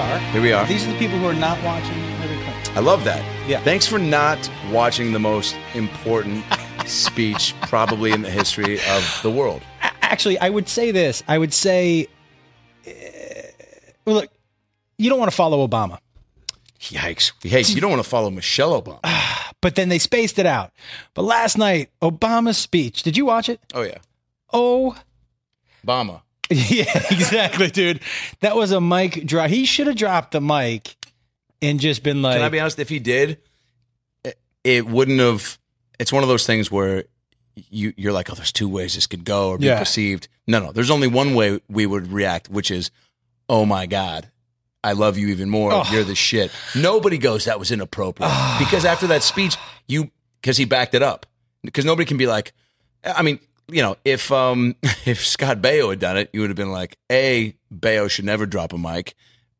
are. Here we are. These are the people who are not watching Hillary Clinton. I love that. Yeah. Thanks for not watching the most important speech probably in the history of the world. Actually, I would say this. I would say, well, look, you don't want to follow Obama. Yikes. Hey, you don't want to follow Michelle Obama. But then they spaced it out. But last night, Obama's speech, did you watch it? Oh, yeah. Oh, Obama. yeah, exactly, dude. That was a mic drop. He should have dropped the mic and just been like... Can I be honest? If he did, it wouldn't have... It's one of those things where you're like, oh, there's two ways this could go or be perceived. No. There's only one way we would react, which is, oh, my God. I love you even more. Oh. You're the shit. Nobody goes, that was inappropriate. Because after that speech, because he backed it up. Because nobody can be like, I mean, you know, if Scott Baio had done it, you would have been like, A, Baio should never drop a mic.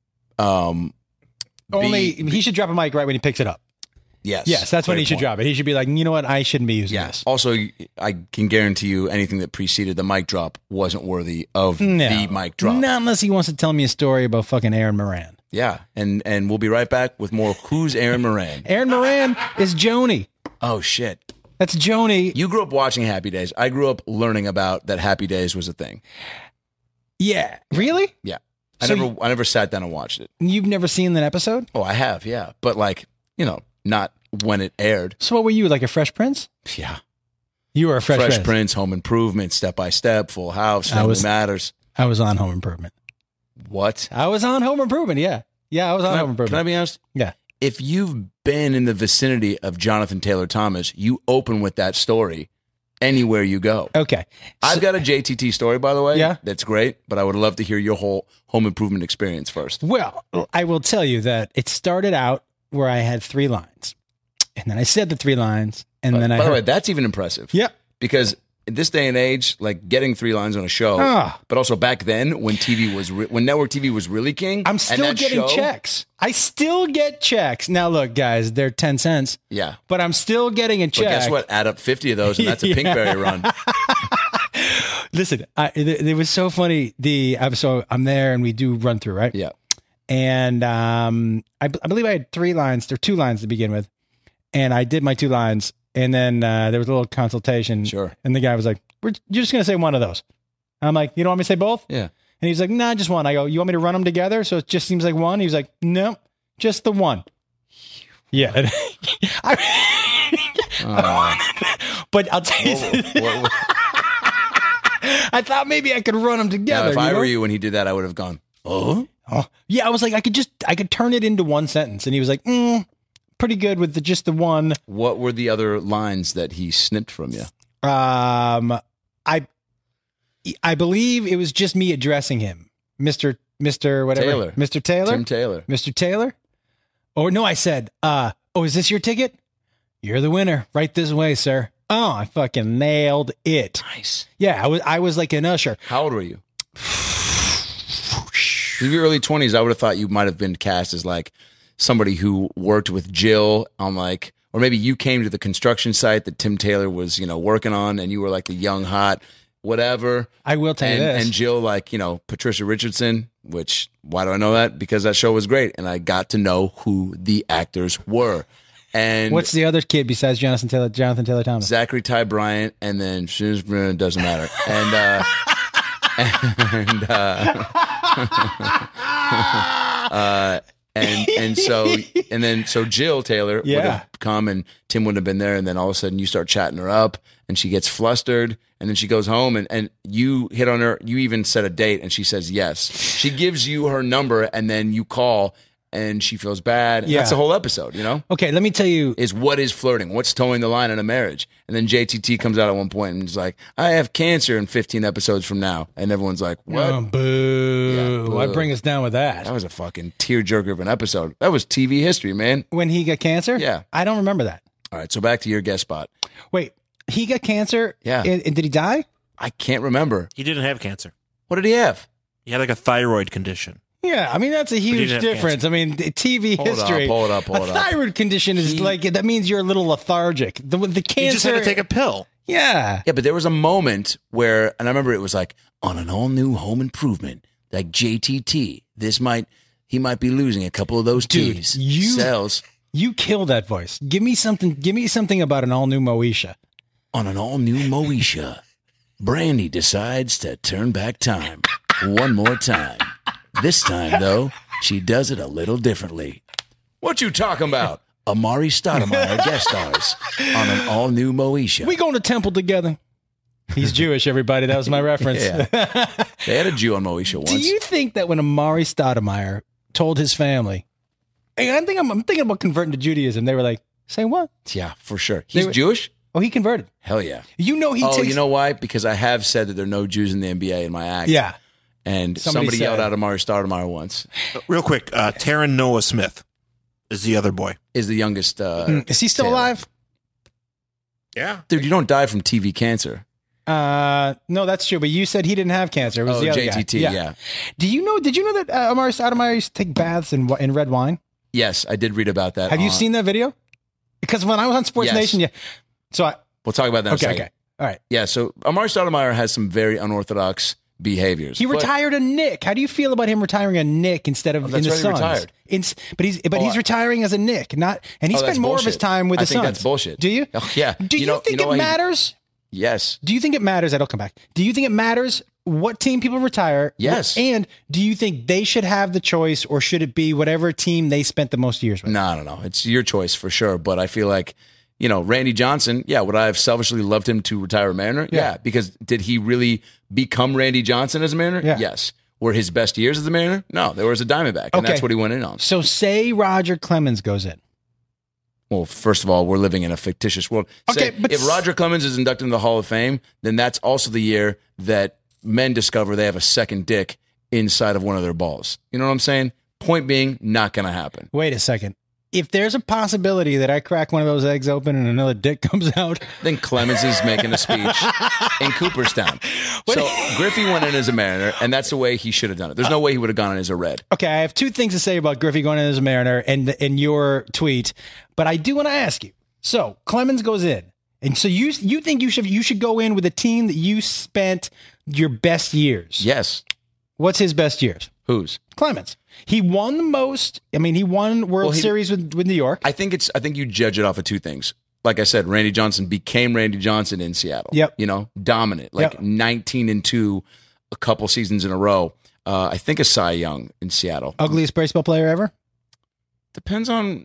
He should drop a mic right when he picks it up. Yes, that's when he should drop it. He should be like, you know what, I shouldn't be using this. Also, I can guarantee you anything that preceded the mic drop wasn't worthy of the mic drop. Not unless he wants to tell me a story about fucking Aaron Moran. Yeah, and we'll be right back with more Who's Aaron Moran? Aaron Moran is Joni. Oh, shit. That's Joni. You grew up watching Happy Days. I grew up learning about that Happy Days was a thing. Yeah. Really? Yeah. I never sat down and watched it. You've never seen that episode? Oh, I have, yeah. But like, you know, not when it aired. So what were you, like a Fresh Prince? Yeah. You were a Fresh Prince, Home Improvement, Step by Step, Full House, Family Matters. I was on Home Improvement. What? I was on Home Improvement, yeah. Yeah, I was on Home Improvement. Can I be honest? Yeah. If you've been in the vicinity of Jonathan Taylor Thomas, you open with that story anywhere you go. Okay. I've got a JTT story, by the way. Yeah. That's great, but I would love to hear your whole Home Improvement experience first. Well, I will tell you that it started out where I had 3 lines. And then I said the 3 lines, and then By the way, that's even impressive. Yeah. Because in this day and age, like getting 3 lines on a show, but also back then when TV was when network TV was really king, I'm still getting checks. I still get checks. Now, look, guys, they're 10 cents. Yeah. But I'm still getting a check. But guess what? Add up 50 of those, and that's a Pinkberry run. Listen, it was so funny. I'm there, and we do run through, right? Yeah. And I believe I had 3 lines. There were 2 lines to begin with. And I did my 2 lines. And then there was a little consultation. Sure. And the guy was like, you're just going to say one of those. I'm like, you don't want me to say both? Yeah. And he's like, nah, just one. I go, you want me to run them together? So it just seems like one? He was like, no, just the one. Yeah. But I'll tell you. I thought maybe I could run them together. Now, if I were you when he did that, I would have gone, oh? Yeah, I was like, I could turn it into one sentence. And he was like, pretty good with just the one. What were the other lines that he snipped from you? I believe it was just me addressing him, Mr. whatever, Taylor. Mr. Taylor, Tim Taylor, Mr. Taylor. Or no, I said, oh, is this your ticket? You're the winner. Right this way, sir. Oh, I fucking nailed it. Nice. Yeah, I was like an usher. How old were you? In your early 20s, I would have thought you might have been cast as like somebody who worked with Jill on like, or maybe you came to the construction site that Tim Taylor was, you know, working on, and you were like the young hot whatever. I will tell you this. And Jill, like, you know, Patricia Richardson, which, why do I know that? Because that show was great, and I got to know who the actors were. And what's the other kid besides Jonathan Taylor Thomas? Zachary Ty Bryant, and then it doesn't matter. So Jill Taylor would have come, and Tim wouldn't have been there, and then all of a sudden you start chatting her up, and she gets flustered, and then she goes home, and you hit on her. You even set a date, and she says yes. She gives you her number, and then you call, and she feels bad. Yeah. That's the whole episode, you know? Okay, let me tell you. Is what is flirting? What's towing the line in a marriage? And then JTT comes out at one point and is like, I have cancer in 15 episodes from now. And everyone's like, what? Oh, boo. Yeah, boo. Why bring us down with that? That was a fucking tearjerker of an episode. That was TV history, man. When he got cancer? Yeah. I don't remember that. All right, so back to your guest spot. Wait, he got cancer? Yeah. And did he die? I can't remember. He didn't have cancer. What did he have? He had like a thyroid condition. Yeah, I mean, that's a huge difference. I mean, TV history. Hold up. A thyroid condition is like, that means you're a little lethargic. The cancer. You just had to take a pill. Yeah. Yeah, but there was a moment where, and I remember it was like, on an all-new Home Improvement, like JTT, he might be losing a couple of those Dude, T's. you- Sells You kill that voice. Give me something about an all-new Moesha. on an all-new Moesha. Brandy decides to turn back time one more time. This time, though, she does it a little differently. What you talking about? Amari Stoudemire guest stars on an all-new Moesha. We going to temple together. He's Jewish, everybody. That was my reference. Yeah. They had a Jew on Moesha once. Do you think that when Amari Stoudemire told his family, hey, I'm thinking about converting to Judaism, they were like, say what? Yeah, for sure. He's Jewish? Oh, he converted. Hell yeah. You know he Oh, takes... you know why? Because I have said that there are no Jews in the NBA in my act. Yeah. And Somebody somebody yelled said. out Amari Stoudemire once. Real quick, Taron Noah Smith is the other boy. Is the youngest. Is he still Taylor. alive? Yeah. Dude, you don't die from TV cancer. No, that's true. But you said he didn't have cancer. It was Oh, the other JTT, guy. yeah. Did you know that Amari Stoudemire used to take baths in red wine? Yes, I did read about that. Have you seen that video? Because when I was on Sports Yes. Nation, yeah. So We'll talk about that in a okay, second. okay. All right. Yeah, so Amari Stoudemire has some very unorthodox behaviors. He But- retired a Nick. How do you feel about him retiring a Nick instead of that's in the right, he Suns? retired. But he's retiring as a Nick, not, and he Oh, spent that's more of his bullshit. time with I the think Suns. that's bullshit. Do you? Oh, yeah. Do you, think know it why he- matters? Yes. Do you think it matters? That'll come back. Do you think it matters what team people retire? Yes. And do you think they should have the choice, or should it be whatever team they spent the most years with? No. It's your choice for sure. But I feel like, Randy Johnson, yeah, would I have selfishly loved him to retire a Mariner? Yeah. Yeah. Because did he really become Randy Johnson as a Mariner? Yeah. Yes. Were his best years as a Mariner? No, there was a Diamondback, and Okay. that's what he went in on. So say Roger Clemens goes in. Well, first of all, we're living in a fictitious world. Okay, Say, but if Roger Clemens is inducted into the Hall of Fame, then that's also the year that men discover they have a second dick inside of one of their balls. You know what I'm saying? Point being, not going to happen. Wait a second. If there's a possibility that I crack one of those eggs open and another dick comes out, Then Clemens is making a speech in Cooperstown. So Griffey went in as a Mariner, and that's the way he should have done it. There's no way he would have gone in as a Red. okay, I have two things to say about Griffey going in as a Mariner and in your tweet, but I do want to ask you. So Clemens goes in, and so you think you should go in with a team that you spent your best years. Yes. What's his best years? Whose? Clemens. He won the most. I mean, he won World Series with New York. I think you judge it off of two things. Like I said, Randy Johnson became Randy Johnson in Seattle. Yep. Dominant, like Yep. 19-2 a couple seasons in a row. I think a Cy Young in Seattle. Ugliest baseball player ever? Depends on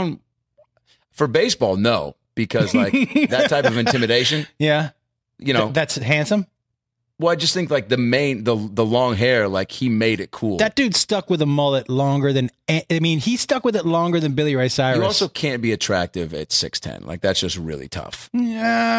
for baseball, no, because like that type of intimidation, Yeah. That's handsome. well, I just think like the long hair, like he made it cool. That dude stuck with a mullet longer than, he stuck with it longer than Billy Ray Cyrus. You also can't be attractive at 6'10". Like that's just really tough. Tell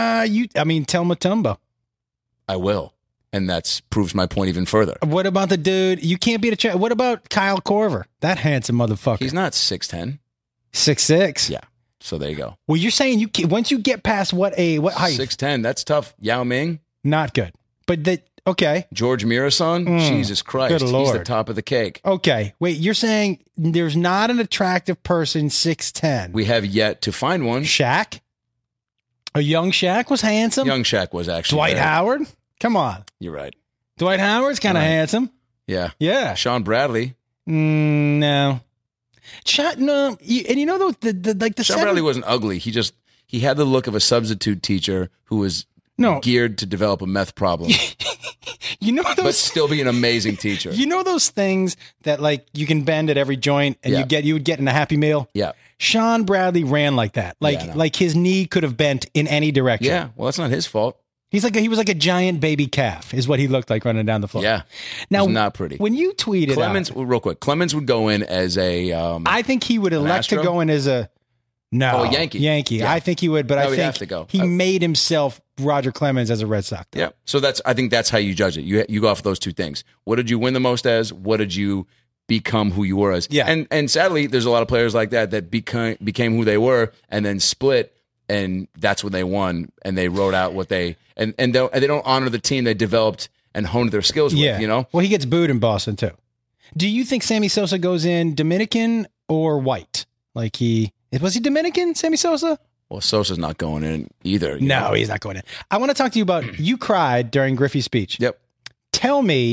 Matumbo. I will. And that proves my point even further. What about the dude? You can't beat a What about Kyle Korver? That handsome motherfucker. He's not 6'10". 6'6". Yeah. So there you go. Well, you're saying once you get past what height? 6'10", that's tough. Yao Ming, Not good. But okay. George Mirasan, Jesus Christ. good He's the Lord. top of the cake. Okay. Wait, you're saying there's not an attractive person 6'10". We have yet to find one. Shaq? A young Shaq was handsome? Young Shaq was actually Dwight there. Howard? Come on. You're right. Dwight Howard's kind of Right. handsome. Yeah. Yeah. Sean Bradley. No. No. And you know the Sean seven- Bradley wasn't ugly. He had the look of a substitute teacher who was No. geared to develop a meth problem, You know but those still be an amazing teacher. You know those things that like you can bend at every joint and Yeah. you would get in a Happy Meal? Yeah. Sean Bradley ran like that. Yeah, I know. Like his knee could have bent in any direction. Yeah. Well, that's not his fault. He was like a giant baby calf is what he looked like running down the floor. Yeah. Now, It was not pretty. When you tweeted Clemens, out, real quick, Clemens would go in as a I think he would elect to Astro? go in as a Oh, a Yankee. Yeah. I think he would, but No, I he'd think have to go. he made himself Roger Clemens as a Red Sox. Yeah. So I think that's how you judge it. You go off of those two things. What did you win the most as? What did you become who you were as? Yeah. And sadly, there's a lot of players like that became who they were and then split, and that's when they won and they wrote out what they and they don't honor the team they developed and honed their skills Yeah. with. You know. Well, he gets booed in Boston too. Do you think Sammy Sosa goes in Dominican or white? Like was he Dominican, Sammy Sosa? Well, Sosa's not going in either. you No, know? he's not going in. I want to talk to you about you cried during Griffey's speech. Yep. Tell me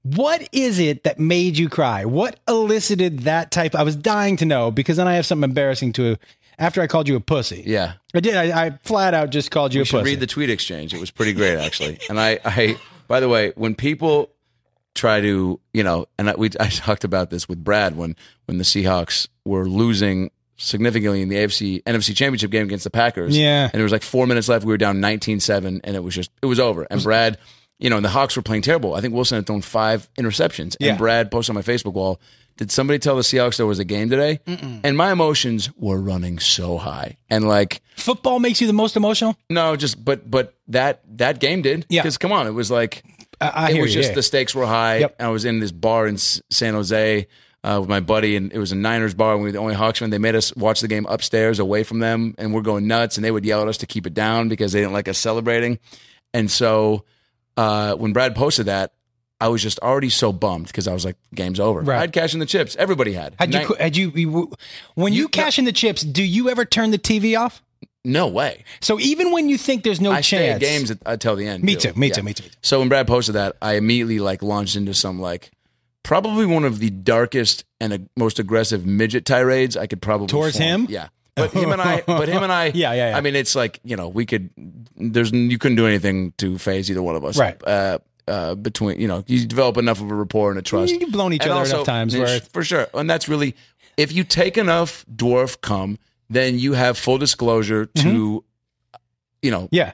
What is it that made you cry? What elicited that type? I was dying to know, because then I have something embarrassing to. After I called you a pussy. Yeah. I did. I flat out just called you a pussy. Read the tweet exchange. It was pretty great, actually. And I by the way, when people try to, and I talked about this with Brad when the Seahawks were losing significantly in the NFC Championship game against the Packers. Yeah. And there was like 4 minutes left. We were down 19-7, and it was over. And Brad, and the Hawks were playing terrible. I think Wilson had thrown 5 interceptions. Yeah. And Brad posted on my Facebook wall, did somebody tell the Seahawks there was a game today? Mm-mm. And my emotions were running so high. And like, football makes you the most emotional? No, but that game did. Yeah. Because come on, it was like, it was just the stakes were high. Yep. I was in this bar in San Jose with my buddy, and it was a Niners bar, and we were the only Hawks fan. They made us watch the game upstairs away from them, and we're going nuts, and they would yell at us to keep it down because they didn't like us celebrating. And so when Brad posted that, I was just already so bummed because I was like, game's over. Right. I had cash in the chips. Everybody had. When you cash in the chips, do you ever turn the TV off? No way. So even when you think there's no I chance. stay at games until the end. Me too. So when Brad posted that, I immediately launched into some probably one of the darkest and most aggressive midget tirades I could probably towards form. him. Yeah. But him and I. Yeah. I mean, it's like, you couldn't do anything to phase either one of us. Right. Between, you develop enough of a rapport and a trust. You've blown each other enough times. For sure. And that's really, if you take enough dwarf cum, then you have full disclosure to, Yeah.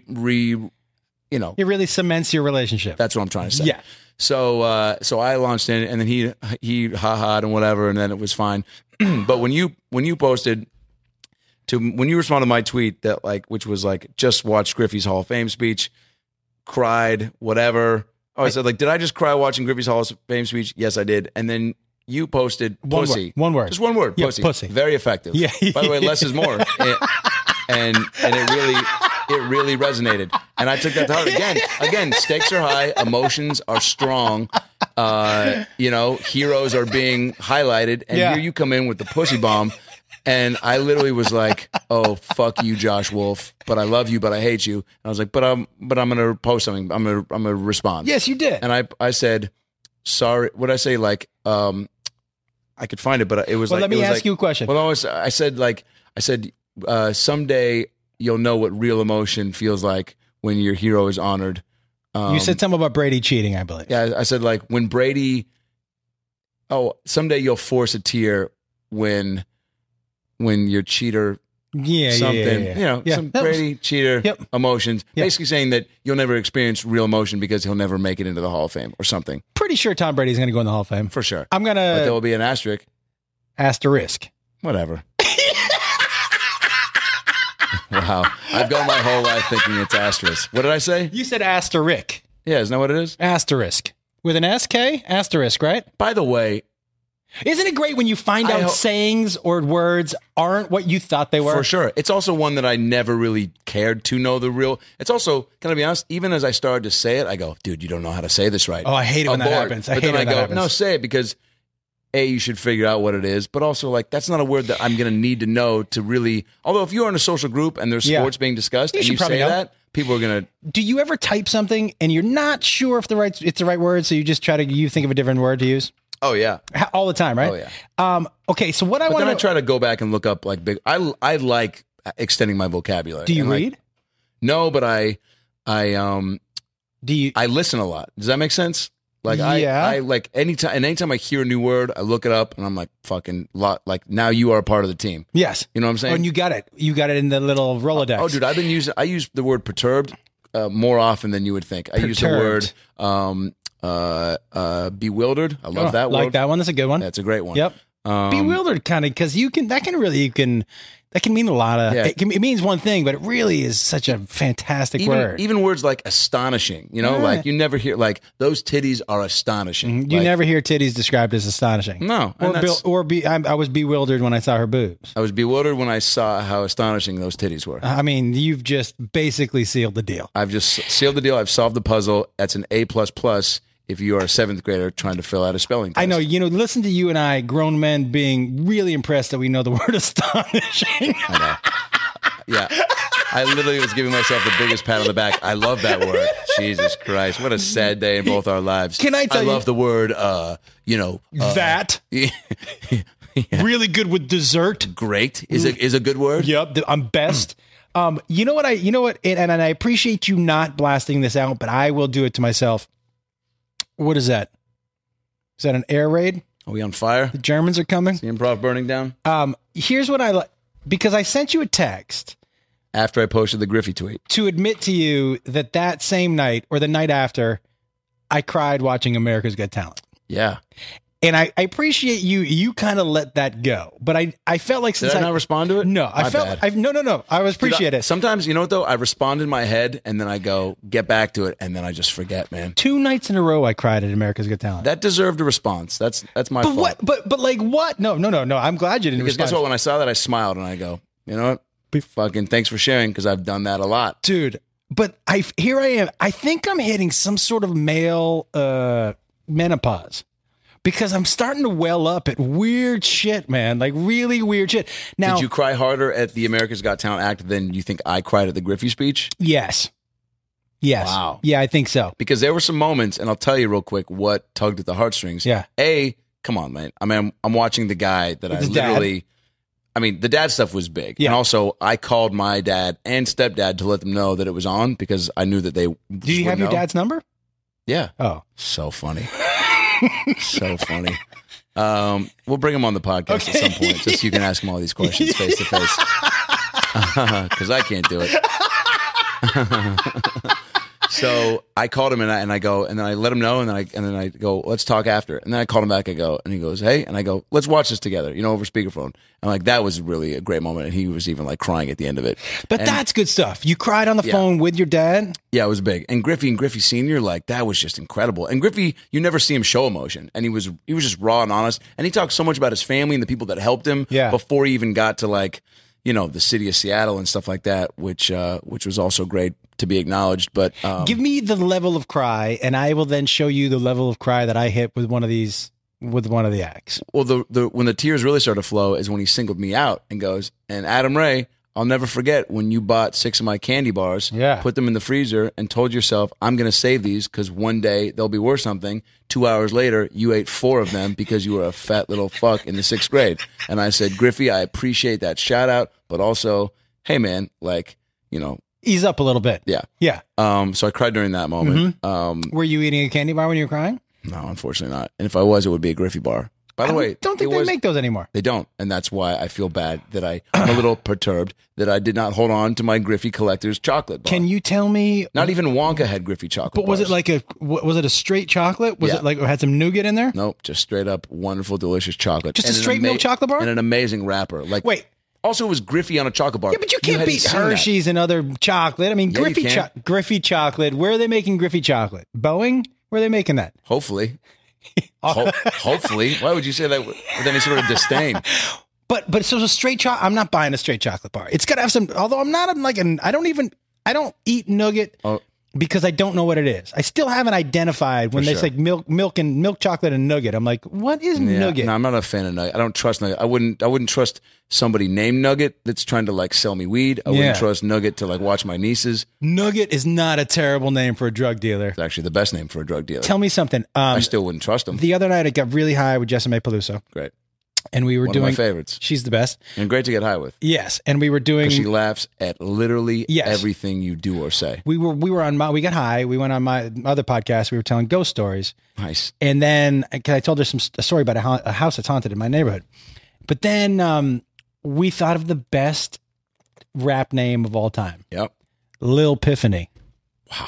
It really cements your relationship. That's what I'm trying to say. Yeah. So I launched in, and then he ha-ha'd and whatever, and then it was fine. But when you responded to my tweet that which was just watch Griffey's Hall of Fame speech, cried, whatever. Oh, I said did I just cry watching Griffey's Hall of Fame speech? Yes, I did. And then you posted pussy. One word. Just one word. Yeah, pussy. Pussy. Very effective. Yeah. By the way, less is more. And it really resonated. And I took that to heart. Again, stakes are high, emotions are strong. Heroes are being highlighted, and here you come in with the pussy bomb. And I literally was like, "Oh, fuck you, Josh Wolf. But I love you, but I hate you." And I was like, "But I'm gonna post something. I'm gonna respond." Yes, you did. And I said, "Sorry." What did I say? I could find it, but it was let me ask you a question. Well, I said, someday you'll know what real emotion feels like when your hero is honored. You said something about Brady cheating, I believe. Yeah, I said when Brady. Oh, someday you'll force a tear when your cheater. Yeah. Some Brady cheater emotions. Yep. Basically saying that you'll never experience real emotion because he'll never make it into the Hall of Fame or something. Pretty sure Tom Brady's going to go in the Hall of Fame. For sure. But there will be an asterisk. Asterisk. Whatever. Wow. I've gone my whole life thinking it's asterisk. What did I say? You said asterisk. Yeah, isn't that what it is? Asterisk. With an SK? Asterisk, right? By the way, isn't it great when you find out sayings or words aren't what you thought they were? For sure. It's also one that I never really cared to know the real. It's also, can I be honest, even as I started to say it, I go, dude, you don't know how to say this right. Oh, I hate it when that happens. But then I go, no, say it because A, you should figure out what it is, but also that's not a word that I'm going to need to know to really, although if you're in a social group and there's sports being discussed and you say that, people are going to. Do you ever type something and you're not sure if it's the right word, so you just you think of a different word to use? Oh, yeah. All the time, right? Oh, yeah. Okay, so what I want to... Then I try to go back and look up big... I like extending my vocabulary. Do you read? No, but I listen a lot. Does that make sense? I anytime I hear a new word, I look it up and I'm like, fucking lot. Now you are a part of the team. Yes. You know what I'm saying? Oh, and you got it. You got it in the little Rolodex. Oh, dude, I use the word perturbed more often than you would think. I use the word bewildered. I love that word. Like that one. That's a good one. That's a great one. Yep. Bewildered kind of, because that can mean a lot of, it means one thing, but it really is such a fantastic word. Even words like astonishing, you never hear, those titties are astonishing. You never hear titties described as astonishing. No. I was bewildered when I saw her boobs. I was bewildered when I saw how astonishing those titties were. I mean, you've just basically sealed the deal. I've just sealed the deal. I've solved the puzzle. That's an A++ if you are a 7th grader trying to fill out a spelling test. I know, listen to you and I, grown men, being really impressed that we know the word astonishing. I know. Yeah. I literally was giving myself the biggest pat on the back. I love that word. Jesus Christ. What a sad day in both our lives. Can I tell you? I love the word, that. Really good with dessert. Great is a good word. Yep. I'm best. You know what? And I appreciate you not blasting this out, but I will do it to myself. What is that? Is that an air raid? Are we on fire? The Germans are coming. Is the improv burning down? Here's what I like, because I sent you a text After I posted the Griffey tweet. to admit to you that same night or the night after, I cried watching America's Got Talent. Yeah. And I appreciate you kind of let that go. But I felt like since Did I not respond to it? No, I My felt bad. no. I was appreciate it. Sometimes, you know what though? I respond in my head and then I go, get back to it, and then I just forget, man. 2 nights in a row I cried at America's Got Talent. That deserved a response. That's my But fault. what? But like what? No. I'm glad you didn't Because respond. guess what? When I saw that, I smiled and I go, you know what? Fucking thanks for sharing, because I've done that a lot. Dude. But here I am. I think I'm hitting some sort of male menopause. Because I'm starting to well up at weird shit, man. Like really weird shit. Now, Did you cry harder at the America's Got Talent act than you think I cried at the Griffey speech? Yes. Wow. Yeah, I think so. Because there were some moments, and I'll tell you real quick what tugged at the heartstrings. Yeah. Come on, man. I mean, I'm watching the guy that I His dad. literally. I mean, the dad stuff was big. Yeah. And also, I called my dad and stepdad to let them know that it was on, because I knew that they. Do you have your dad's number? Yeah. Oh. So funny. So funny. We'll bring him on the podcast at some point, just so you can ask him all these questions face to face. Because I can't do it. So I called him and I go, and then I let him know, and then I go, let's talk after. And then I called him back. I go, and he goes, hey, and I go, let's watch this together, over speakerphone. And like, that was really a great moment, and he was even like crying at the end of it. But that's good stuff. You cried on the phone with your dad? Yeah, it was big. And Griffey Senior, like, that was just incredible. And Griffey, you never see him show emotion, and he was just raw and honest. And he talked so much about his family and the people that helped him before he even got to like, the city of Seattle and stuff like that, which was also great to be acknowledged. But give me the level of cry, and I will then show you the level of cry that I hit with one of these, with one of the acts. Well, the when the tears really started to flow is when he singled me out and goes, and Adam Ray, I'll never forget when you bought 6 of my candy bars, put them in the freezer, and told yourself, I'm going to save these because one day they'll be worth something. 2 hours later, you ate 4 of them because you were a fat little fuck in the 6th grade. And I said, Griffey, I appreciate that shout out, but also, hey man, like, ease up a little bit. Yeah. Yeah. So I cried during that moment. Were you eating a candy bar when you were crying? No, unfortunately not. And if I was, it would be a Griffey bar. By the way, don't think they make those anymore. They don't, and that's why I feel bad that I'm a little perturbed that I did not hold on to my Griffey Collector's chocolate bar. Can you tell me? Not even Wonka had Griffey chocolate. But was bars. it like was it a straight chocolate? Was it like it had some nougat in there? Nope, just straight up wonderful, delicious chocolate. Just a straight milk chocolate bar and an amazing wrapper. Like wait. Also, it was Griffey on a chocolate bar. Yeah, but you can't beat Hershey's and other chocolate. I mean, Yeah, Griffey chocolate. Where are they making Griffey chocolate? Boeing? Where are they making that? Hopefully. Hopefully. Why would you say that with any sort of disdain? But so a straight chocolate. I'm not buying a straight chocolate bar. It's got to have some. Although I'm not like an. I don't eat nougat because I don't know what it is. I still haven't identified when they say milk chocolate and nougat. I'm like, what is nougat? No, I'm not a fan of nugget. I don't trust nugget. I wouldn't trust somebody named Nugget that's trying to like sell me weed. I wouldn't trust Nugget to like watch my nieces. Nugget is not a terrible name for a drug dealer. It's actually the best name for a drug dealer. Tell me something. I still wouldn't trust him. The other night I got really high with Jessimae Peluso. Great. And we were doing one of my favorites. She's the best. And great to get high with. Yes. And we were doing. She laughs at literally everything you do or say. We got high. We went on my other podcast. We were telling ghost stories. Nice. And then, because I told her a story about a house that's haunted in my neighborhood. But then we thought of the best rap name of all time. Yep. Lil Epiphany. Wow.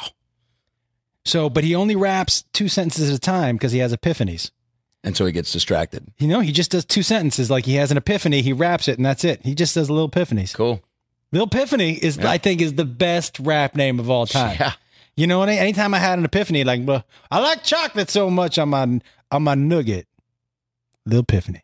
So, but he only raps 2 sentences at a time because he has epiphanies. And so he gets distracted. He just does 2 sentences. Like he has an epiphany, he raps it, and that's it. He just does little epiphanies. Cool. Lil Epiphany is, I think, is the best rap name of all time. Yeah. You know what? Anytime I had an epiphany, like, well, I like chocolate so much on my nugget. Lil Epiphany.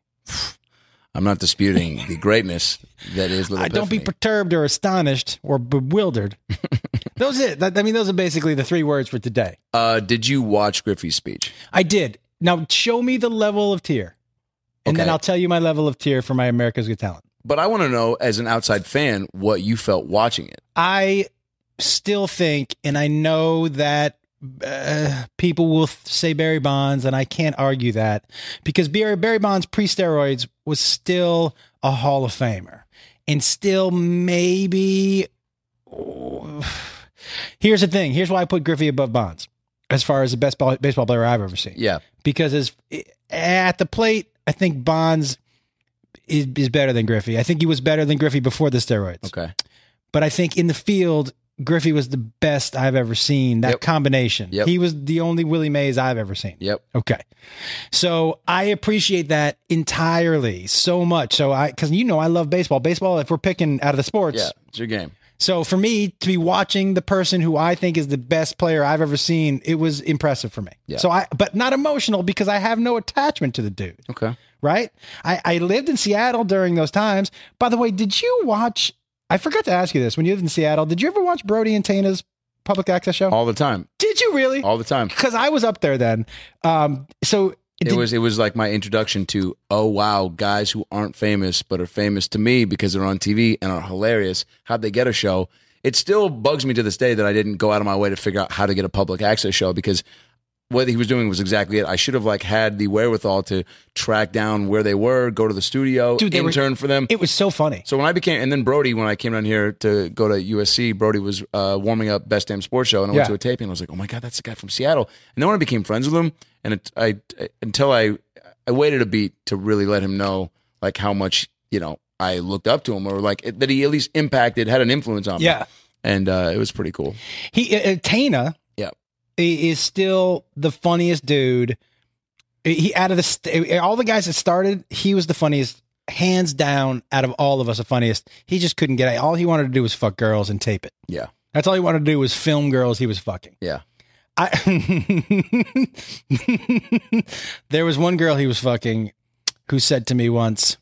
I'm not disputing the greatness that is Lil Epiphany. Don't be perturbed or astonished or bewildered. Those are basically the 3 words for today. Did you watch Griffey's speech? I did. Now, show me the level of tear. And then I'll tell you my level of tear for my America's Got Talent. But I want to know, as an outside fan, what you felt watching it. I still think, and I know that people will say Barry Bonds, and I can't argue that, because Barry Bonds pre-steroids was still a Hall of Famer, and still maybe. Here's the thing. Here's why I put Griffey above Bonds as far as the best baseball player I've ever seen. Yeah, because at the plate, I think Bonds is better than Griffey. I think he was better than Griffey before the steroids. Okay, but I think in the field, Griffey was the best I've ever seen. That combination. Yep. He was the only Willie Mays I've ever seen. Yep. Okay. So I appreciate that entirely so much. So because I love baseball. Baseball, if we're picking out of the sports. Yeah, it's your game. So for me to be watching the person who I think is the best player I've ever seen, it was impressive for me. Yeah. So but not emotional, because I have no attachment to the dude. Okay. Right? I lived in Seattle during those times. By the way, did you watch, I forgot to ask you this, when you lived in Seattle, did you ever watch Brody and Tana's public access show? All the time. Did you really? All the time. Because I was up there then. It was like my introduction to, oh wow, guys who aren't famous but are famous to me because they're on TV and are hilarious. How'd they get a show? It still bugs me to this day that I didn't go out of my way to figure out how to get a public access show, because what he was doing was exactly it. I should have had the wherewithal to track down where they were, go to the studio, intern for them. It was so funny. So and then Brody, when I came down here to go to USC, Brody was warming up Best Damn Sports Show, and I went to a taping, and I was like, oh my God, that's the guy from Seattle. And then when I became friends with him, and until I waited a beat to really let him know how much, I looked up to him, or that he at least impacted, had an influence on me. Yeah. And it was pretty cool. Tana is still the funniest dude. He out of all the guys that started, he was the funniest, hands down, out of all of us, the funniest. He just couldn't get it. All he wanted to do was fuck girls and tape it. Yeah. That's all he wanted to do was film girls he was fucking. Yeah. There was one girl he was fucking who said to me once,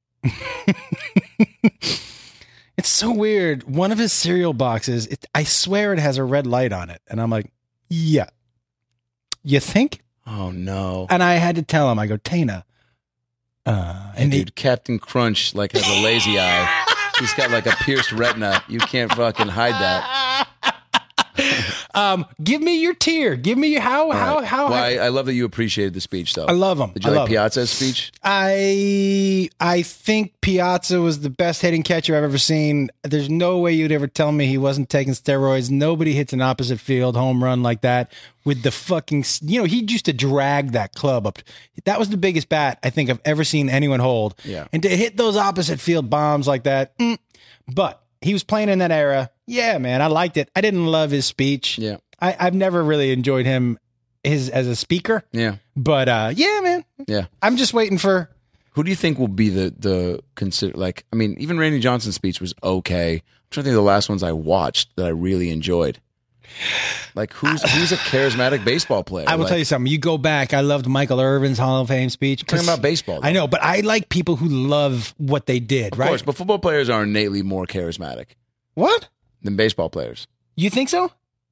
it's so weird. One of his cereal boxes, I swear it has a red light on it. And I'm like, yeah. You think? Oh, no. And I had to tell him, I go, Tana. Dude, Captain Crunch has a lazy eye. He's got a pierced retina. You can't fucking hide that. Give me your tier. Give me how. Well, I love that you appreciated the speech, though. I love him. Did you like Piazza's speech? I think Piazza was the best hitting catcher I've ever seen. There's no way you'd ever tell me he wasn't taking steroids. Nobody hits an opposite field home run like that with the fucking. He used to drag that club up. That was the biggest bat I think I've ever seen anyone hold. Yeah. And to hit those opposite field bombs like that. But he was playing in that era. Yeah, man, I liked it. I didn't love his speech. Yeah. I've never really enjoyed him as a speaker. Yeah. But yeah, man. Yeah. I'm just waiting for. Who do you think will be the consider? Even Randy Johnson's speech was okay. I'm trying to think of the last ones I watched that I really enjoyed. Who's a charismatic baseball player? I will tell you something. You go back. I loved Michael Irvin's Hall of Fame speech. Talking about baseball, though. I know, but I like people who love what they did. Right? Of course, but football players are innately more charismatic. What? Than baseball players. You think so?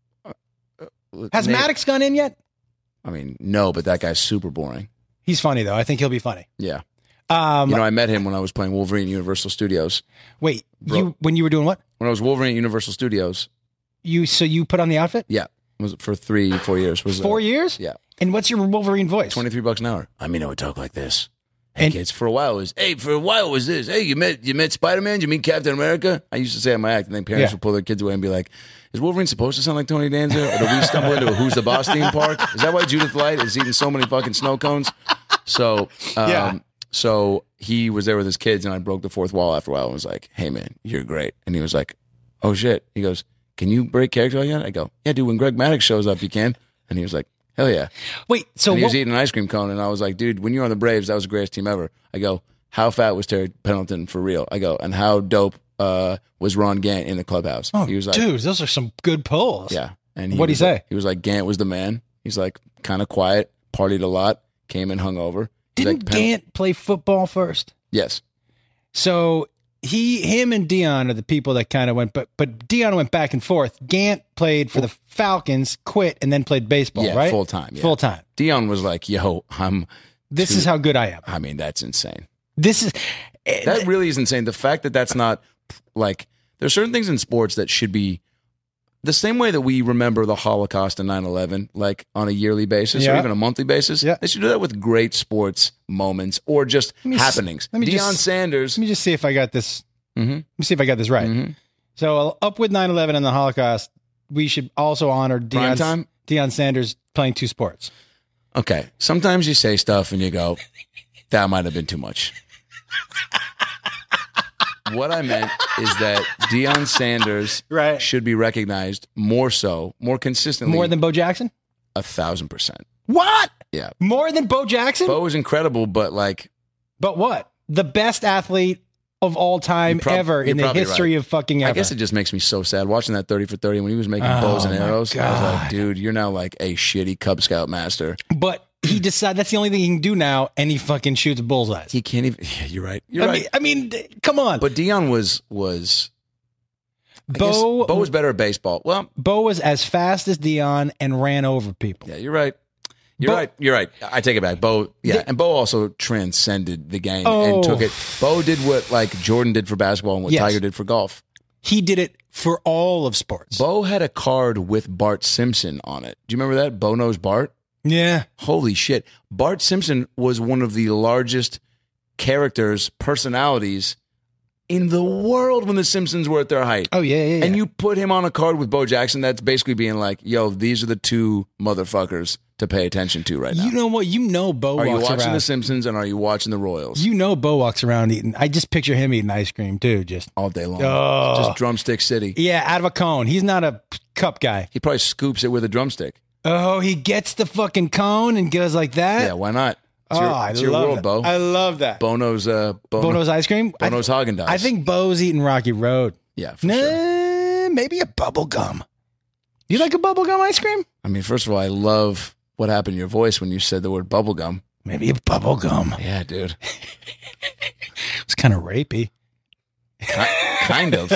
Has Maddox gone in yet? I mean, no, but that guy's super boring. He's funny though. I think he'll be funny. Yeah. I met him when I was playing Wolverine at Universal Studios. Wait, when you were doing what? When I was Wolverine at Universal Studios. You put on the outfit? Yeah. It was for 3-4 years. 4 years? Yeah. And what's your Wolverine voice? $23 an hour. I would talk like this. Hey, kids, for a while it was this. Hey, you met Spider-Man? You meet Captain America? I used to say on my act, and then parents would pull their kids away and be like, is Wolverine supposed to sound like Tony Danza? Or do we stumble into a Who's the Boss theme park? Is that why Judith Light is eating so many fucking snow cones? So, so he was there with his kids, and I broke the fourth wall after a while and was like, hey, man, you're great. And he was like, oh, shit. He goes, can you break character like that? I go, yeah, dude, when Greg Maddox shows up, you can. And he was like, hell yeah. Wait, so and he was eating an ice cream cone, and I was like, dude, when you were on the Braves, that was the greatest team ever. I go, how fat was Terry Pendleton for real? I go, and how dope was Ron Gant in the clubhouse? Oh, he was like, dude, those are some good pulls. Yeah. And what'd he say? He was like, Gant was the man. He's like, kind of quiet, partied a lot, came in hungover. Didn't Gant play football first? Yes. So him and Dion are the people that kind of went, but Dion went back and forth. Gant played for the Falcons, quit, and then played baseball, right? Full time. Yeah. Full time. Dion was like, yo, this is how good I am. I mean, that's insane. That really is insane. The fact that that's not like, there's certain things in sports that should be the same way that we remember the Holocaust and 9/11, like on a yearly basis or even a monthly basis. Yeah. They should do that with great sports moments or just happenings. Deion Sanders. Let me just see if I got this. Let me see if I got this right. Mm-hmm. So up with 9/11 and the Holocaust, we should also honor Primetime? Deion Sanders playing 2 sports. Okay. Sometimes you say stuff and you go, that might have been too much. What I meant is that Deion Sanders should be recognized more consistently. More than Bo Jackson? 1,000%. What? Yeah. More than Bo Jackson? Bo is incredible, but like... But what? The best athlete of all time ever in the history of fucking ever. I guess it just makes me so sad watching that 30 for 30 when he was making bows and arrows. I was like, dude, you're now like a shitty Cub Scout master. But he decided that's the only thing he can do now, and he fucking shoots bullseyes. He can't even... Yeah, you're right. You're right. I mean, come on. But Deion was Bo was better at baseball. Well, Bo was as fast as Deion and ran over people. Yeah, you're right. You're right. I take it back. Bo, and Bo also transcended the game and took it. Bo did what like Jordan did for basketball and what Tiger did for golf. He did it for all of sports. Bo had a card with Bart Simpson on it. Do you remember that? Bo knows Bart? Yeah. Holy shit. Bart Simpson was one of the largest personalities in the world when the Simpsons were at their height. Oh, yeah. And you put him on a card with Bo Jackson, that's basically being like, yo, these are the 2 motherfuckers to pay attention to right now. You know what? You know Bo walks around. Are you watching The Simpsons and are you watching the Royals? You know Bo walks around eating. I just picture him eating ice cream, too. Just all day long. Oh. Just drumstick city. Yeah, out of a cone. He's not a cup guy. He probably scoops it with a drumstick. Oh, he gets the fucking cone and goes like that? Yeah, why not? It's your love world, that. Bo. I love that. Bono's ice cream? Bono's Haagen-Dazs. I think Bo's eating Rocky Road. Yeah, for sure. Maybe a bubble gum. You like a bubble gum ice cream? I mean, first of all, I love what happened in your voice when you said the word bubble gum. Maybe a bubble gum. Yeah, dude. It's kind of rapey. Kind of.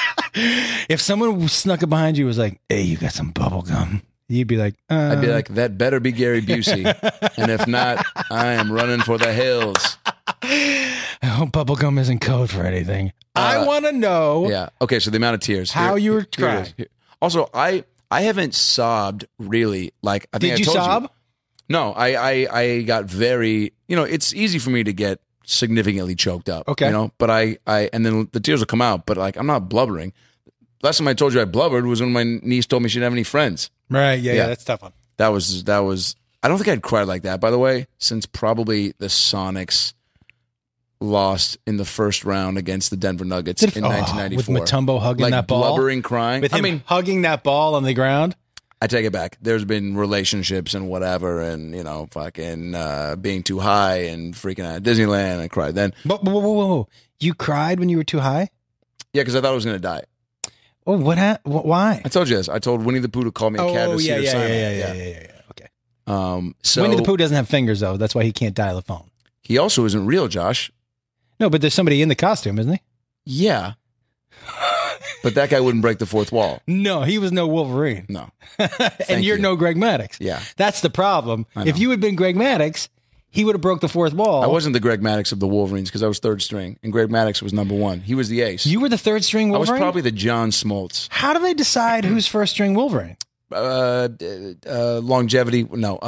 If someone snuck up behind you and was like, hey, you got some bubble gum, you'd be like, I'd be like, that better be Gary Busey. And if not, I am running for the hills. I hope bubble gum isn't code for anything. I want to know. Yeah. Okay, so the amount of tears. How you were crying. Also, I haven't sobbed really. Like, I think Did you sob? No, I got very, it's easy for me to get significantly choked up. Okay. But and then the tears will come out, but like, I'm not blubbering. Last time I told you I blubbered was when my niece told me she didn't have any friends. Right. Yeah. That's a tough one. That was, I don't think I'd cried like that, by the way, since probably the Sonics lost in the first round against the Denver Nuggets in 1994. With Mutombo hugging that ball. Blubbering, crying. With him hugging that ball on the ground. I take it back. There's been relationships and whatever, and fucking being too high and freaking out at Disneyland. I cried then. Whoa! You cried when you were too high? Yeah, because I thought I was going to die. Oh, what? Why? I told you this. I told Winnie the Pooh to call me a cat. Oh, yeah. Okay. So Winnie the Pooh doesn't have fingers though. That's why he can't dial a phone. He also isn't real, Josh. No, but there's somebody in the costume, isn't he? Yeah. But that guy wouldn't break the fourth wall. No, he was no Wolverine. No. And you're no Greg Maddux. Yeah. That's the problem. If you had been Greg Maddux, he would have broke the fourth wall. I wasn't the Greg Maddux of the Wolverines because I was third string, and Greg Maddux was number 1. He was the ace. You were the third string Wolverine? I was probably the John Smoltz. How do they decide who's first string Wolverine? Longevity. No.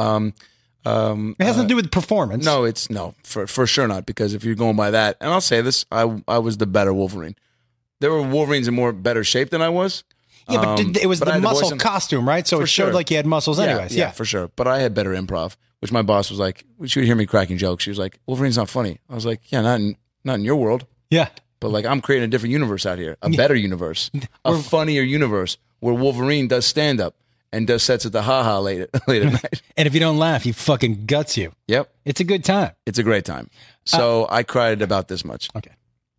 It has nothing to do with performance. No, for sure not, because if you're going by that, and I'll say this, I was the better Wolverine. There were Wolverines in better shape than I was. Yeah, but it was the muscle costume, right? So it showed like you had muscles anyways. Yeah, for sure. But I had better improv, which my boss was like, she would hear me cracking jokes. She was like, Wolverine's not funny. I was like, yeah, not in your world. Yeah. But like, I'm creating a different universe out here, a better universe, a funnier universe where Wolverine does stand up and does sets at the Ha-Ha late at night. And if you don't laugh, he fucking guts you. Yep. It's a good time. It's a great time. So I cried about this much. Okay.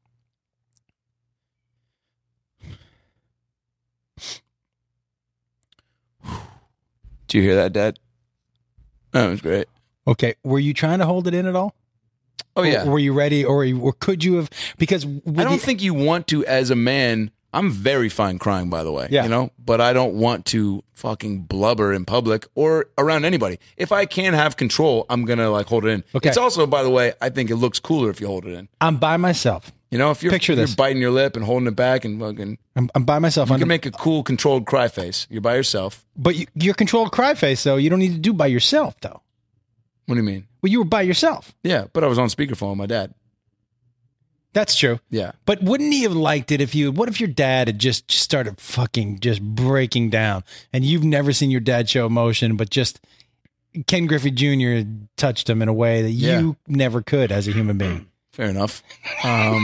Do you hear that, Dad? That was great. Okay. Were you trying to hold it in at all? Oh, yeah. Or were you ready? Or could you have? Because I don't think you want to, as a man, I'm very fine crying, by the way. Yeah. You know, but I don't want to fucking blubber in public or around anybody. If I can have control, I'm gonna like hold it in. Okay. It's also, by the way, I think it looks cooler if you hold it in. I'm by myself. You know, if you're, Picture if you're this. biting your lip and holding it back and fucking, I'm by myself. you can make a cool, controlled cry face. You're by yourself. But your controlled cry face, though, you don't need to do by yourself, though. What do you mean? Well, you were by yourself. Yeah, but I was on speakerphone with my dad. That's true. Yeah. But wouldn't he have liked it what if your dad had just started fucking just breaking down and you've never seen your dad show emotion, but just Ken Griffey Jr. touched him in a way that you never could as a human being? Fair enough. Hey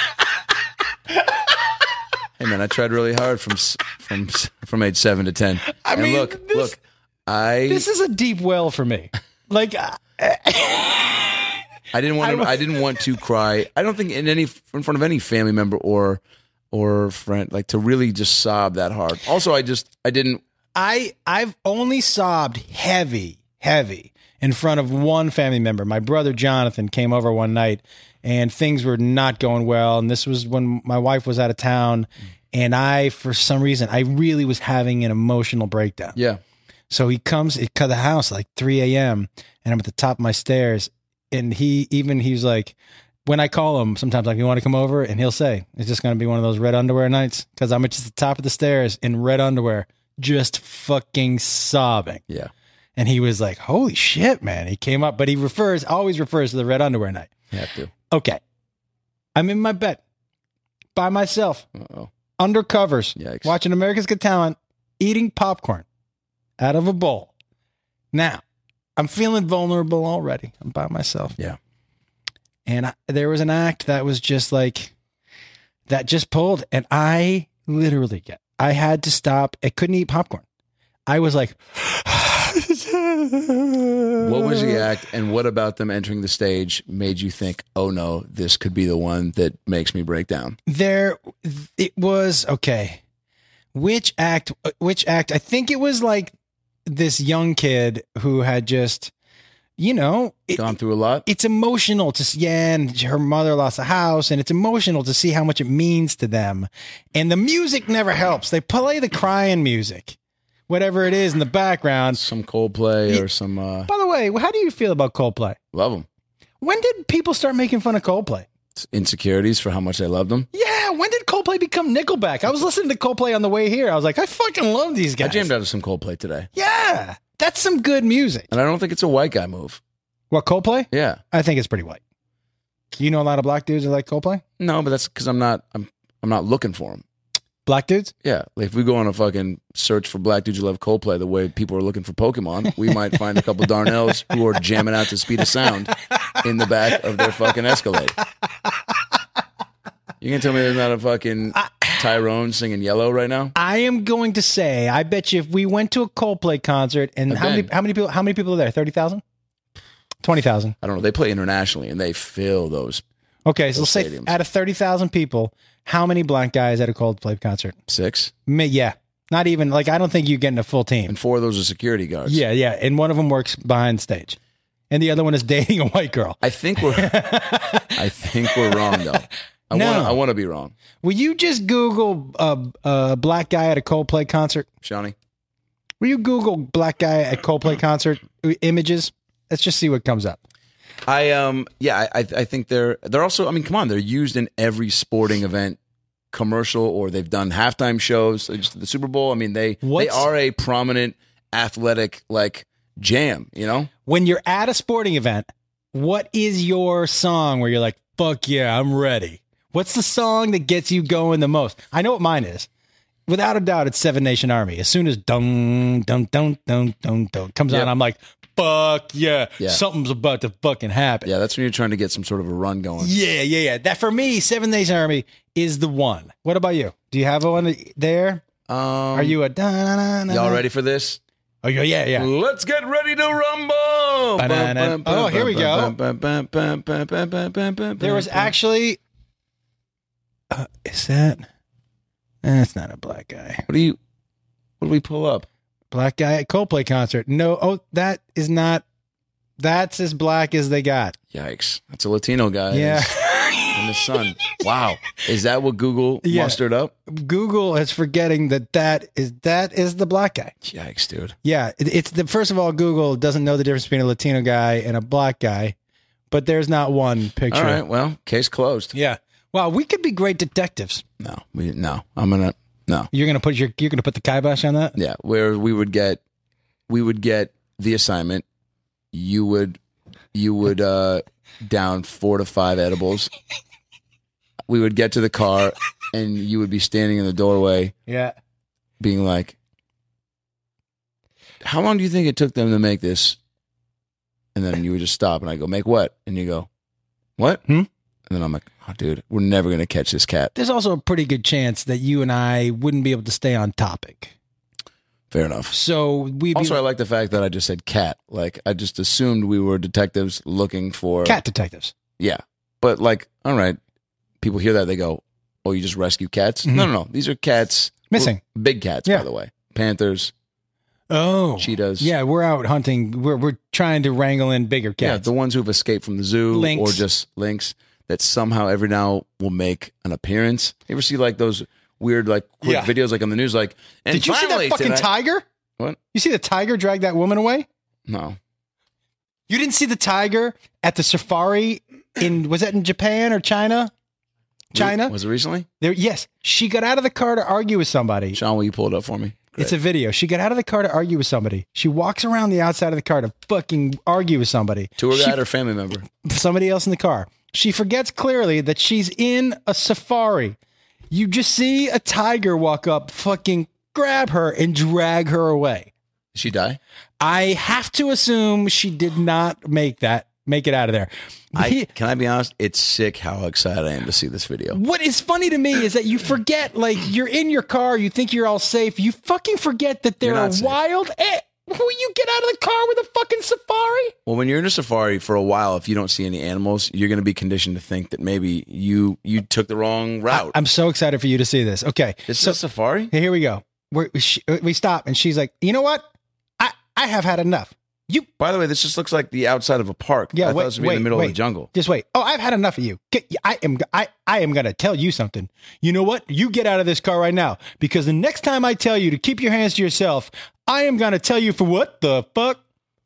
man, I tried really hard from age 7 to 10. I mean, look, this is a deep well for me. Like, I didn't want to cry. I don't think in front of any family member or friend, like to really just sob that hard. Also, I've only sobbed heavy in front of one family member. My brother Jonathan came over one night and things were not going well. And this was when my wife was out of town. And for some reason, I really was having an emotional breakdown. Yeah. So he comes to the house like 3 a.m. and I'm at the top of my stairs. And he's like, when I call him, sometimes like, you want to come over? And he'll say, it's just going to be one of those red underwear nights. Because I'm at just the top of the stairs in red underwear, just fucking sobbing. Yeah. And he was like, holy shit, man. He came up, but he always refers to the red underwear night. You have to. Okay. I'm in my bed by myself, Uh-oh. under covers, Yikes. watching America's Got Talent, eating popcorn out of a bowl. Now, I'm feeling vulnerable already. I'm by myself. Yeah. And there was an act that was just like, that just pulled. And I literally I had to stop. I couldn't eat popcorn. I was like, what was the act, and what about them entering the stage made you think, oh no, this could be the one that makes me break down? It was, okay. Which act? I think it was like this young kid who had just, Gone through a lot? It's emotional to see, and her mother lost a house, and it's emotional to see how much it means to them. And the music never helps. They play the crying music, whatever it is in the background. Some Coldplay or some... By the way, how do you feel about Coldplay? Love them. When did people start making fun of Coldplay? Insecurities for how much I love them. Yeah, when did Coldplay become Nickelback? I was listening to Coldplay on the way here. I was like, I fucking love these guys. I jammed out to some Coldplay today. Yeah, that's some good music. And I don't think it's a white guy move. What, Coldplay? Yeah. I think it's pretty white. You know a lot of black dudes that like Coldplay? No, but that's because I'm not looking for them. Black dudes? Yeah. Like if we go on a fucking search for black dudes who love Coldplay the way people are looking for Pokemon, we might find a couple Darnells who are jamming out to Speed of Sound in the back of their fucking Escalade. You can tell me there's not a fucking Tyrone singing Yellow right now? I am going to say, I bet you if we went to a Coldplay concert, and how many people are there? 30,000? 20,000? I don't know. They play internationally and they fill those. Okay, so let's say stadiums. out of 30,000 people, how many black guys at a Coldplay concert? 6. Yeah. Not even, like, I don't think you're getting a full team. And 4 of those are security guards. Yeah. And one of them works behind stage. And the other one is dating a white girl. I think we're wrong though. I want to be wrong. Will you just Google a black guy at a Coldplay concert? Shawnee? Will you Google black guy at Coldplay concert images? Let's just see what comes up. I think they're also, I mean, come on, they're used in every sporting event commercial, or they've done halftime shows, just the Super Bowl. I mean, they are a prominent athletic like jam, you know? When you're at a sporting event, what is your song where you're like, fuck yeah, I'm ready? What's the song that gets you going the most? I know what mine is. Without a doubt, it's Seven Nation Army. As soon as dun dun dun dun dun dun comes on, I'm like, fuck yeah, something's about to fucking happen. Yeah, that's when you're trying to get some sort of a run going. Yeah. That for me, Seven Nation Army is the one. What about you? Do you have one there? Are you a y'all ready for this? Oh yeah. Let's get ready to rumble. Oh, here we go. There was actually. Is that? That's not a black guy. What do we pull up? Black guy at Coldplay concert. No, that is not. That's as black as they got. Yikes. That's a Latino guy. Yeah. in the sun. Wow. Is that what Google mustered up? Google is forgetting that is the black guy. Yikes, dude. Yeah, it's the first of all, Google doesn't know the difference between a Latino guy and a black guy, but there's not one picture. All right, well, case closed. Yeah. Wow, we could be great detectives. No. You're gonna put the kibosh on that? Yeah, where we would get the assignment. You would down 4 to 5 edibles. We would get to the car, and you would be standing in the doorway. Yeah, being like, "How long do you think it took them to make this?" And then you would just stop, and I go, "Make what?" And you go, "What?" And then I'm like, "Oh, dude, we're never gonna catch this cat." There's also a pretty good chance that you and I wouldn't be able to stay on topic. Fair enough. So I like the fact that I just said cat. Like, I just assumed we were detectives looking for cat detectives. Yeah, but like, all right, people hear that, they go, "Oh, you just rescue cats?" Mm-hmm. No. These are cats missing, big cats, by the way, panthers. Oh, cheetahs. Yeah, we're out hunting. We're trying to wrangle in bigger cats. Yeah, the ones who've escaped from the zoo, lynx. Or just lynx that somehow every now will make an appearance. You ever see like those weird like quick videos like on the news? Like, and did you see that fucking tiger? What? You see the tiger drag that woman away? No. You didn't see the tiger at the safari was that in Japan or China? China? Was it recently? Yes. She got out of the car to argue with somebody. Sean, will you pull it up for me? Great. It's a video. She got out of the car to argue with somebody. She walks around the outside of the car to fucking argue with somebody. Tour guide or family member? Somebody else in the car. She forgets clearly that she's in a safari. You just see a tiger walk up, fucking grab her and drag her away. Did she die? I have to assume she did not make it out of there. Can I be honest? It's sick how excited I am to see this video. What is funny to me is that you forget, like, you're in your car, you think you're all safe, you fucking forget that there are wild. You get out of the car with a fucking safari? Well, when you're in a safari for a while, if you don't see any animals, you're going to be conditioned to think that maybe you took the wrong route. I'm so excited for you to see this. Okay. This is a safari? Here we go. We stop, and she's like, "You know what? I have had enough." By the way, this just looks like the outside of a park. Yeah, I thought this would be in the middle of the jungle. Just wait. Oh, I've had enough of you. I am going to tell you something. You know what? You get out of this car right now, because the next time I tell you to keep your hands to yourself, I am going to tell you for what the fuck.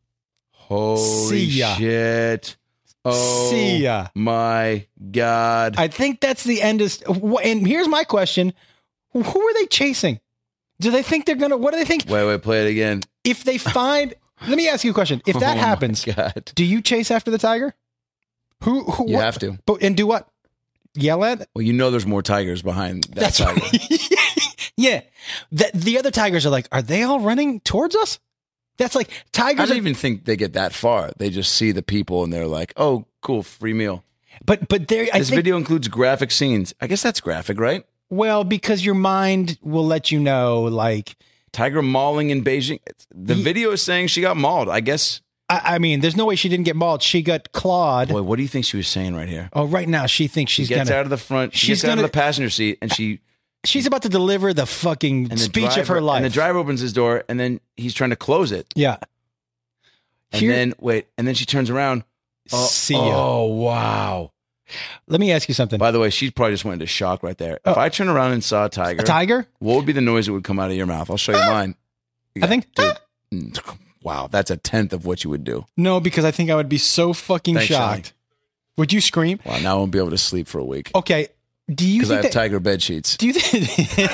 Holy shit. Oh, see ya. My God. I think that's the end of... And here's my question. Who are they chasing? Do they think they're going to... What do they think? Wait, play it again. If they find... Let me ask you a question. If that happens, do you chase after the tiger? Who you have to. And do what? Yell at it? Well, you know there's more tigers behind that tiger. Yeah. The other tigers are like, are they all running towards us? That's like, tigers... I don't even think they get that far. They just see the people and they're like, oh, cool, free meal. But this video includes graphic scenes. I guess that's graphic, right? Well, because your mind will let you know, like... Tiger mauling in Beijing. The video is saying she got mauled. I guess. I mean, there's no way she didn't get mauled. She got clawed. Boy, what do you think she was saying right here? Oh, right now she thinks she gets out of the front. She gets out of the passenger seat, and she's about to deliver the fucking speech of her life. And the driver opens his door, and then he's trying to close it. Yeah. And then she turns around. See ya. Oh, wow. Let me ask you something. By the way, she probably just went into shock right there. If I turn around and saw a tiger, what would be the noise that would come out of your mouth? I'll show you mine. I think. Wow, that's a tenth of what you would do. No, because I think I would be so fucking shocked. Sean. Would you scream? Wow, now I won't be able to sleep for a week. Okay. Do you? Because I have tiger bed sheets. Do you think?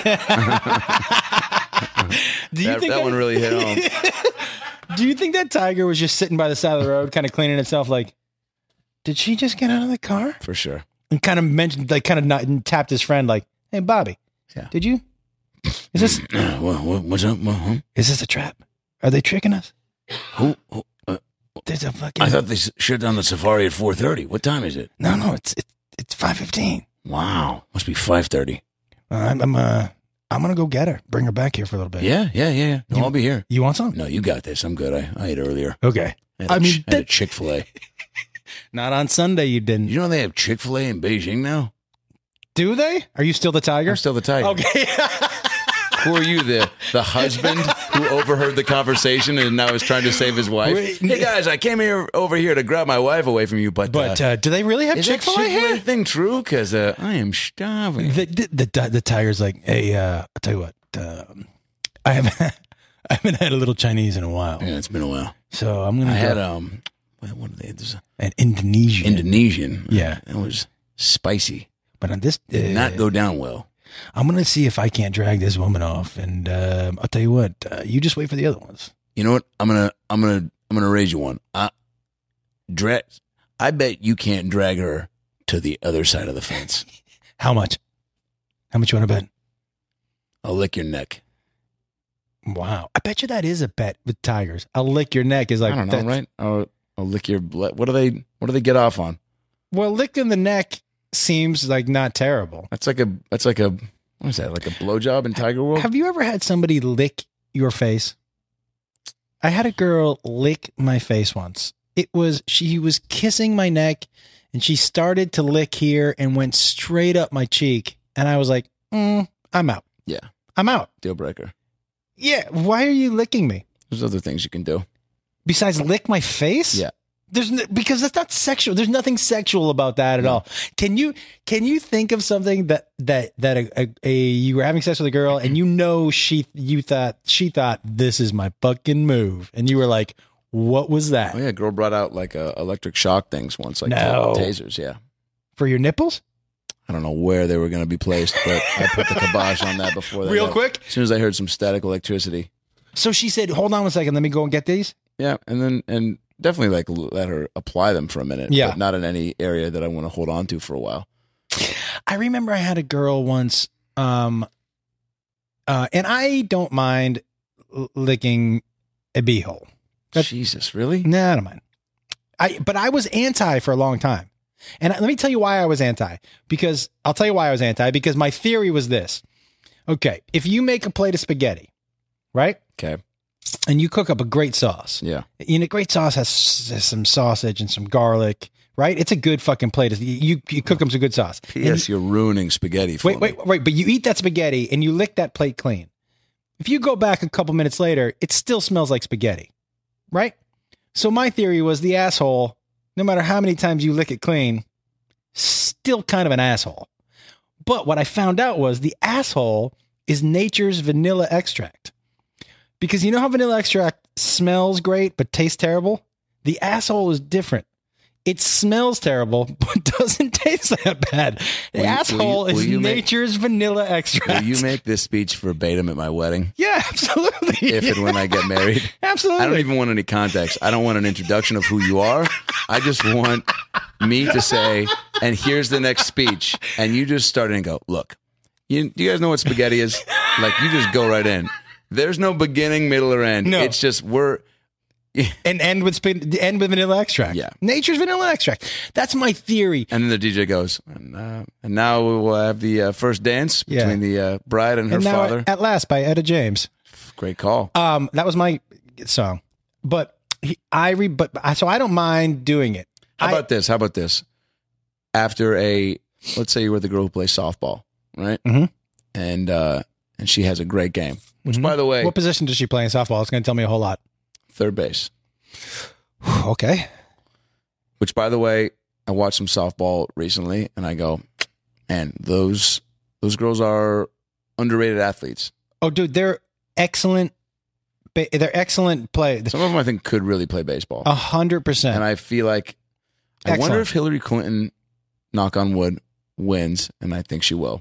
That one really hit home. Do you think that tiger was just sitting by the side of the road, kind of cleaning itself, like? Did she just get out of the car? For sure. And kind of mentioned, like, and tapped his friend, like, "Hey, Bobby, did you? Is this? What's up? Is this a trap? Are they tricking us? Who? There's a fucking. I thought they shut down the safari at 4:30. What time is it? No, it's 5:15. Wow, must be 5:30. I'm gonna go get her, bring her back here for a little bit. Yeah. No, I'll be here. You want some? No, you got this. I'm good. I ate earlier. Okay. I had a Chick-fil-A. Not on Sunday, you didn't. You know they have Chick-fil-A in Beijing now? Do they? Are you still the tiger? I'm still the tiger. Okay. Who are you, the husband who overheard the conversation and now is trying to save his wife. Wait, hey guys, I came over here to grab my wife away from you, but do they really have is that Chick-fil-A Chick-fil-A here? thing true? Because I am starving. The tiger's like, hey, I'll tell you what, I haven't had a little Chinese in a while. Yeah, it's been a while. So I'm gonna. I had what are they? There's an Indonesian. Indonesian. Yeah, that was spicy. But on this, Did not go down well. I'm gonna see if I can't drag this woman off, and I'll tell you what. You just wait for the other ones. You know what? I'm gonna raise you one. I bet you can't drag her to the other side of the fence. How much? How much you want to bet? I'll lick your neck. Wow, I bet you that is a bet with tigers. I'll lick your neck is like, I don't know, right? I'll lick your. What do they get off on? Well, licking the neck seems like not terrible. That's like a. What is that? Like a blowjob in Tiger World? Have you ever had somebody lick your face? I had a girl lick my face once. She was kissing my neck, and she started to lick here and went straight up my cheek, and I was like, I'm out. Yeah, I'm out. Deal breaker. Yeah, why are you licking me? There's other things you can do besides lick my face. Yeah, because that's not sexual. There's nothing sexual about that at all. Can you think of something that you were having sex with a girl and she thought this is my fucking move, and you were like, what was that? Oh yeah, girl brought out like electric shock things once, like tasers. Yeah, for your nipples. I don't know where they were going to be placed, but I put the kibosh on that before. Real quick? As soon as I heard some static electricity. So she said, hold on 1 second, let me go and get these? Yeah, and definitely like let her apply them for a minute. Yeah. But not in any area that I want to hold on to for a while. I remember I had a girl once, and I don't mind licking a beehole. Jesus, really? Nah, I don't mind. But I was anti for a long time. And let me tell you why I was anti. Because I'll tell you why I was anti. Because my theory was this. Okay, if you make a plate of spaghetti, right? Okay. And you cook up a great sauce. Yeah. And a great sauce has some sausage and some garlic, right? It's a good fucking plate. You cook them some good sauce. P.S. You're ruining spaghetti for me. Wait. But you eat that spaghetti and you lick that plate clean. If you go back a couple minutes later, it still smells like spaghetti, right? So my theory was the asshole, no matter how many times you lick it clean, still kind of an asshole. But what I found out was the asshole is nature's vanilla extract. Because you know how vanilla extract smells great but tastes terrible? The asshole is different. It smells terrible but doesn't taste that bad. The asshole is nature's vanilla extract. Will you make this speech verbatim at my wedding? Yeah, absolutely. If and when I get married? Absolutely. I don't even want any context. I don't want an introduction of who you are. I just want me to say, and here's the next speech. And you just start and go, look, do you guys know what spaghetti is? Like, you just go right in. There's no beginning, middle, or end. No. It's just and end with vanilla extract. Yeah. Nature's vanilla extract. That's my theory. And then the DJ goes, and now we will have the first dance between the bride and her father. At Last by Etta James. Great call. That was my song. But so I don't mind doing it. How about this? After let's say you're with a girl who plays softball, right? Mm-hmm. And she has a great game. Which, by the way, what position does she play in softball? It's going to tell me a whole lot. Third base. Okay. Which, by the way, I watched some softball recently, and I go, man, those girls are underrated athletes. Oh, dude, they're excellent. They're excellent play. Some of them I think could really play baseball. 100%. And I feel like I wonder if Hillary Clinton, knock on wood, wins, and I think she will.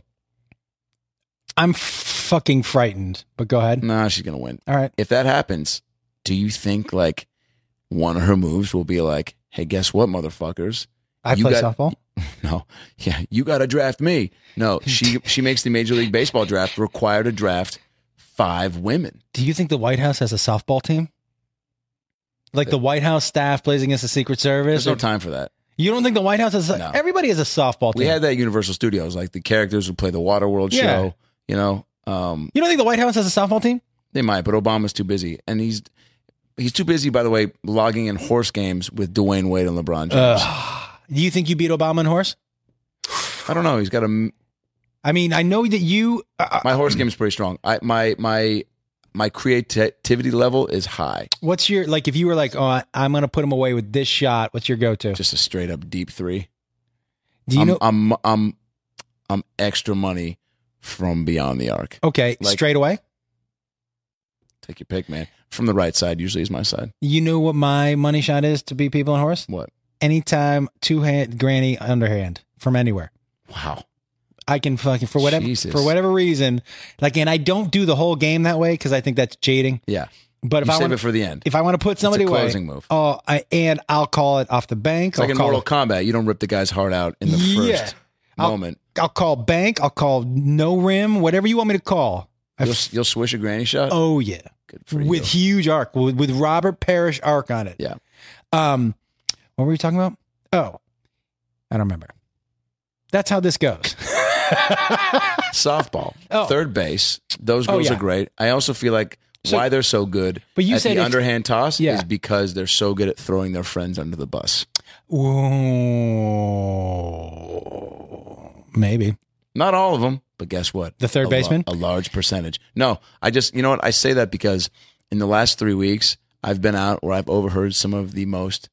I'm fucking frightened, but go ahead. Nah, she's gonna win. All right. If that happens, do you think like one of her moves will be like, "Hey, guess what, motherfuckers? I play softball." No, yeah, you got to draft me. No, she makes the Major League Baseball draft required to draft 5 women. Do you think the White House has a softball team? Like the White House staff plays against the Secret Service? There's no time for that. You don't think the White House has? No. Everybody has a softball team. We had that at Universal Studios. Like the characters would play the Waterworld show. You know. You don't think the White House has a softball team? They might, but Obama's too busy, and he's too busy. By the way, logging in horse games with Dwayne Wade and LeBron James. Do you think you beat Obama in horse? I don't know. He's got a. I mean, I know that you. My horse game is pretty strong. my creativity level is high. What's your, like, if you were like, oh, I'm going to put him away with this shot, what's your go-to? Just a straight up deep three. Do you know? I'm extra money from beyond the arc. Okay, like- straight away? Take your pick, man. From the right side usually is my side. You know what my money shot is to beat people on horse? What? Anytime two-hand granny underhand from anywhere. Wow. I can fucking, for Jesus. whatever reason, like, and I don't do the whole game that way because I think that's cheating. Yeah. But if You I save want, it for the end. if I want to put somebody It's a away, closing move. and I'll call it off the bank. It's like in Mortal Kombat. You don't rip the guy's heart out in the first moment. I'll call bank. I'll call no rim. Whatever you want me to call. You'll swish a granny shot? Oh yeah, Good for you. with huge arc, with Robert Parrish arc on it. Yeah. What were we talking about? Oh, I don't remember. That's how this goes. Softball. Oh. Third base. Those girls yeah. are great. I also feel like why they're so good But you at said the if- underhand toss Yeah. is because they're so good at throwing their friends under the bus. Ooh, maybe. Not all of them, but guess what? The third baseman? A large percentage. No, you know what? I say that because in the last 3 weeks, I've been out where I've overheard some of the most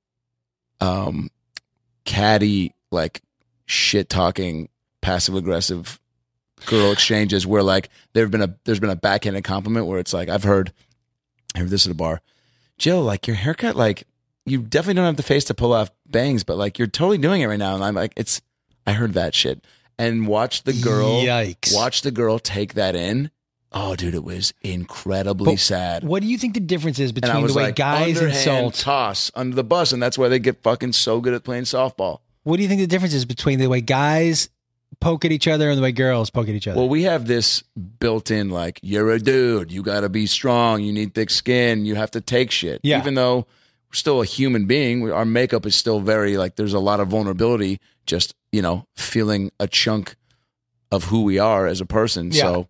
catty, like shit talking, passive aggressive girl exchanges where like there's been a backhanded compliment where it's like I heard this at a bar. Jill, like your haircut, like you definitely don't have the face to pull off bangs, but like you're totally doing it right now. And I'm like, I heard that shit. And watch the girl take that in. Oh, dude, it was incredibly sad. What do you think the difference is And I between was the way like, guys underhand insult? toss under the bus, and that's why they get fucking so good at playing softball. What do you think the difference is between the way guys poke at each other and the way girls poke at each other? Well, we have this built-in, like, you're a dude, you got to be strong, you need thick skin, you have to take shit. Yeah. Even though we're still a human being, our makeup is still very, like, there's a lot of vulnerability just, feeling a chunk of who we are as a person. Yeah. So,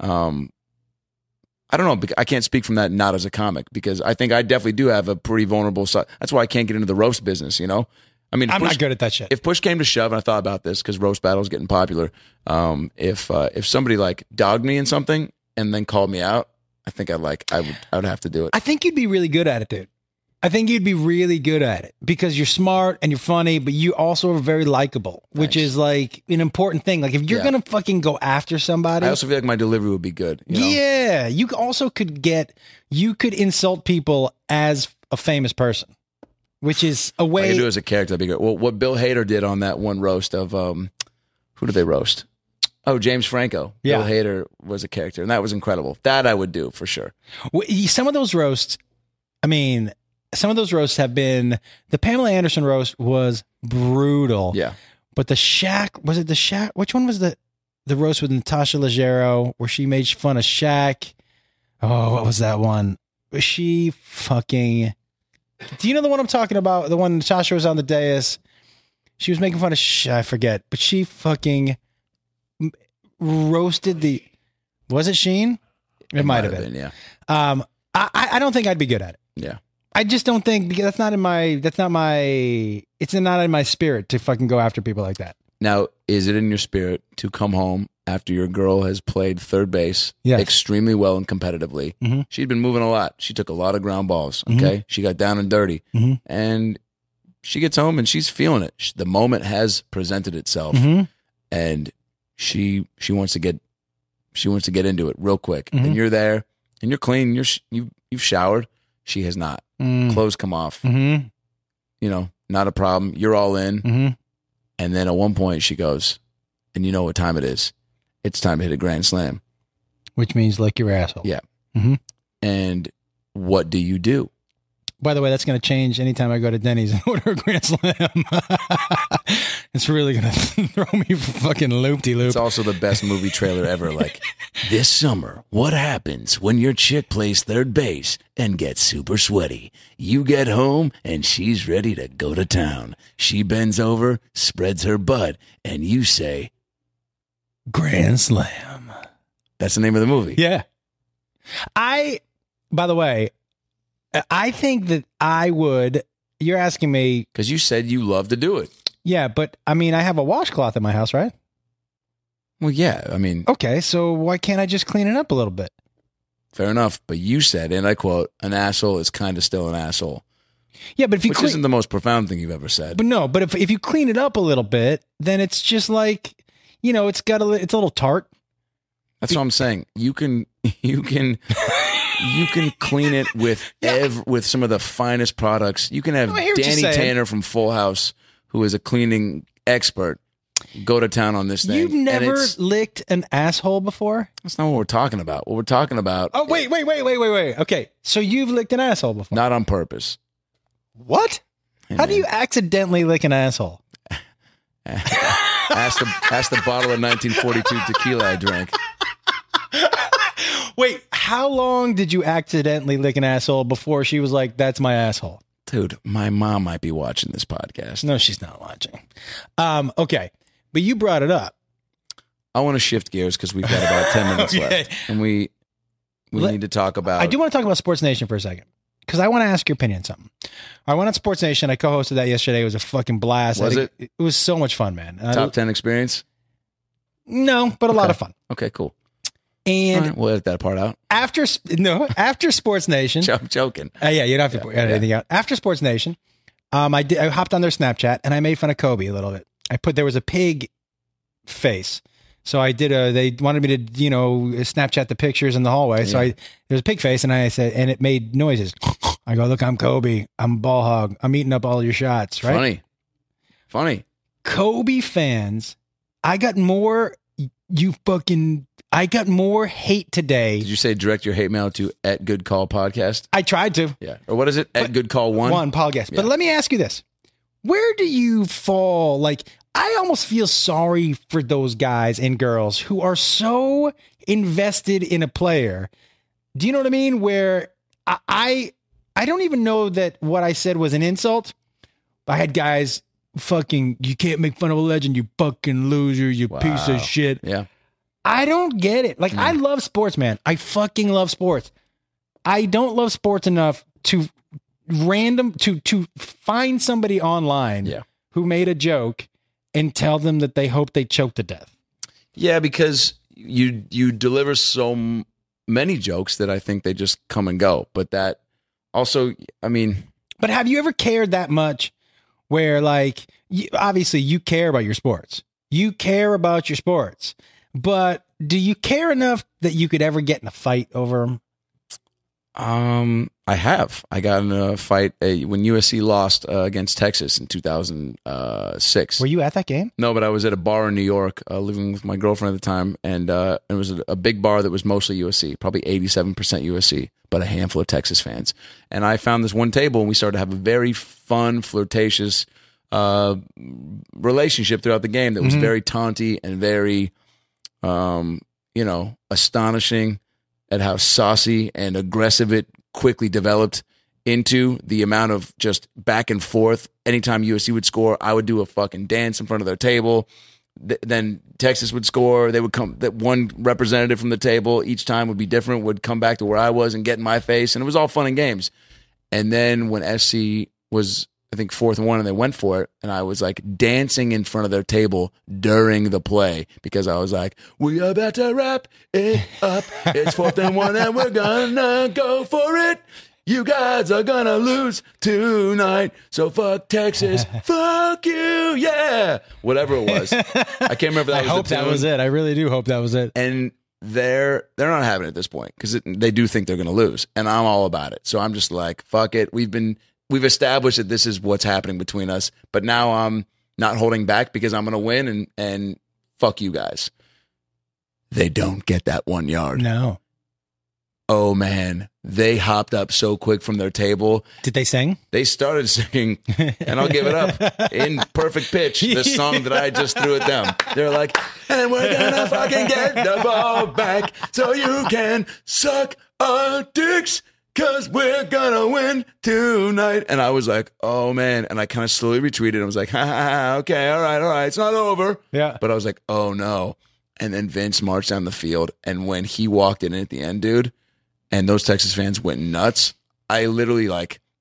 I don't know. I can't speak from that not as a comic because I think I definitely do have a pretty vulnerable side. That's why I can't get into the roast business, I mean, I'm not good at that shit. if push came to shove, and I thought about this because roast battle is getting popular. If somebody like dogged me in something and then called me out, I think I would have to do it. I think you'd be really good at it, dude. I think you'd be really good at it because you're smart and you're funny, but you also are very likable, which is like an important thing. Like if you're going to fucking go after somebody. I also feel like my delivery would be good. Yeah. You also could insult people as a famous person, which is a I way. could do it as a character. That'd be great. Well, what Bill Hader did on that one roast of, who did they roast? Oh, James Franco. Yeah. Bill Hader was a character, and that was incredible. That I would do for sure. Some of those roasts, have been, the Pamela Anderson roast was brutal. Yeah. But the Shaq, was it the Shaq? Which one was the roast with Natasha Leggero where she made fun of Shaq? Oh, what was that one? Was she fucking, do you know the one I'm talking about? The one Natasha was on the dais. She was making fun of I forget, but she fucking roasted was it Sheen? It might have been. Yeah. I don't think I'd be good at it. Yeah. I just don't think, because it's not in my spirit to fucking go after people like that. Now, is it in your spirit to come home after your girl has played third base extremely well and competitively? Mm-hmm. She'd been moving a lot. She took a lot of ground balls. Okay. Mm-hmm. She got down and dirty. Mm-hmm. And she gets home and she's feeling it. The moment has presented itself. Mm-hmm. And she wants to get into it real quick. Mm-hmm. And you're there and you're clean. You've showered. She has not. Clothes come off. Mm-hmm. Not a problem. You're all in. Mm-hmm. And then at one point she goes, and you know what time it is. It's time to hit a grand slam. Which means lick your asshole. Yeah. Mm-hmm. And what do you do? By the way, that's going to change anytime I go to Denny's and order a Grand Slam. It's really going to throw me for fucking loop-de-loop. It's also the best movie trailer ever. Like, this summer, what happens when your chick plays third base and gets super sweaty? You get home and she's ready to go to town. She bends over, spreads her butt, and you say, Grand Slam. that's the name of the movie. Yeah. By the way, I think that I would, you're asking me. Because you said you love to do it. Yeah, but I mean, I have a washcloth in my house, right? Well, yeah. I mean, Okay, so why can't I just clean it up a little bit? fair enough. But you said, and I quote, an asshole is kind of still an asshole. Yeah, but if you Which isn't the most profound thing you've ever said. But no, but if you clean it up a little bit, then it's just like, it's got it's a little tart. That's what I'm saying. You can clean it with with some of the finest products. You can have Danny Tanner from Full House, who is a cleaning expert, go to town on this thing. You've never licked an asshole before? That's not what we're talking about. What we're talking about. Oh, wait. Okay. So you've licked an asshole before? Not on purpose. What? Hey, How do you accidentally lick an asshole? Ask the bottle of 1942 tequila I drank. Wait, how long did you accidentally lick an asshole before she was like, that's my asshole? Dude, my mom might be watching this podcast. No, she's not watching. Okay, but you brought it up. I want to shift gears because we've got about 10 minutes left. And we need to talk about... I do want to talk about Sports Nation for a second, because I want to ask your opinion on something. I went on Sports Nation. I co-hosted that yesterday. It was a fucking blast. Was it? It was so much fun, man. Top 10 experience? No, but a lot of fun. Okay, cool. And right, we'll edit that part out. After Sports Nation... I'm joking. Yeah, you don't have to edit anything out. After Sports Nation, I hopped on their Snapchat, and I made fun of Kobe a little bit. There was a pig face. So I did they wanted me to, Snapchat the pictures in the hallway. So there's a pig face, and I said, and it made noises. I go, look, I'm Kobe. I'm a ball hog. I'm eating up all your shots, right? Funny. Kobe fans, I got more hate today. Did you say direct your hate mail to @GoodCallPodcast? I tried to. Yeah. Or what is it? @GoodCall1? One podcast. But let me ask you this. Where do you fall? Like, I almost feel sorry for those guys and girls who are so invested in a player. Do you know what I mean? Where I don't even know that what I said was an insult. I had guys fucking, you can't make fun of a legend, you fucking loser, you piece of shit. Yeah. I don't get it. Like, I love sports, man. I fucking love sports. I don't love sports enough to find somebody online who made a joke and tell them that they hope they choke to death. Yeah, because you deliver so many jokes that I think they just come and go. But that also, I mean... But have you ever cared that much where, like, obviously you care about your sports. You care about your sports. But do you care enough that you could ever get in a fight over them? I have. I got in a fight when USC lost against Texas in 2006. Were you at that game? No, but I was at a bar in New York, living with my girlfriend at the time, and it was a big bar that was mostly USC, probably 87% USC, but a handful of Texas fans. And I found this one table, and we started to have a very fun, flirtatious relationship throughout the game that was very taunty and very, astonishing at how saucy and aggressive it quickly developed into. The amount of just back and forth. Anytime USC would score, I would do a fucking dance in front of their table. Then Texas would score. They would come, that one representative from the table each time would be different, would come back to where I was and get in my face. And it was all fun and games. And then when SC was, I think, 4th and 1, and they went for it, and I was like dancing in front of their table during the play because I was like, we are about to wrap it up. It's 4th and 1, and we're gonna go for it. You guys are gonna lose tonight. So fuck Texas. Fuck you. Yeah. Whatever it was. I can't remember that. I hope that was it. I really do hope that was it. And they're not having it at this point because they do think they're going to lose, and I'm all about it. So I'm just like, fuck it. We've established that this is what's happening between us, but now I'm not holding back because I'm going to win and fuck you guys. They don't get that 1 yard. No. Oh man, they hopped up so quick from their table. Did they sing? They started singing, and I'll give it up, in perfect pitch, the song that I just threw at them. They're like, and we're gonna fucking get the ball back so you can suck our dicks, cause we're gonna win tonight. And I was like, oh man. And I kind of slowly retreated. I was like, okay, all right, it's not over. Yeah. But I was like, oh no. And then Vince marched down the field, and when he walked in at the end, dude, and those Texas fans went nuts, I literally like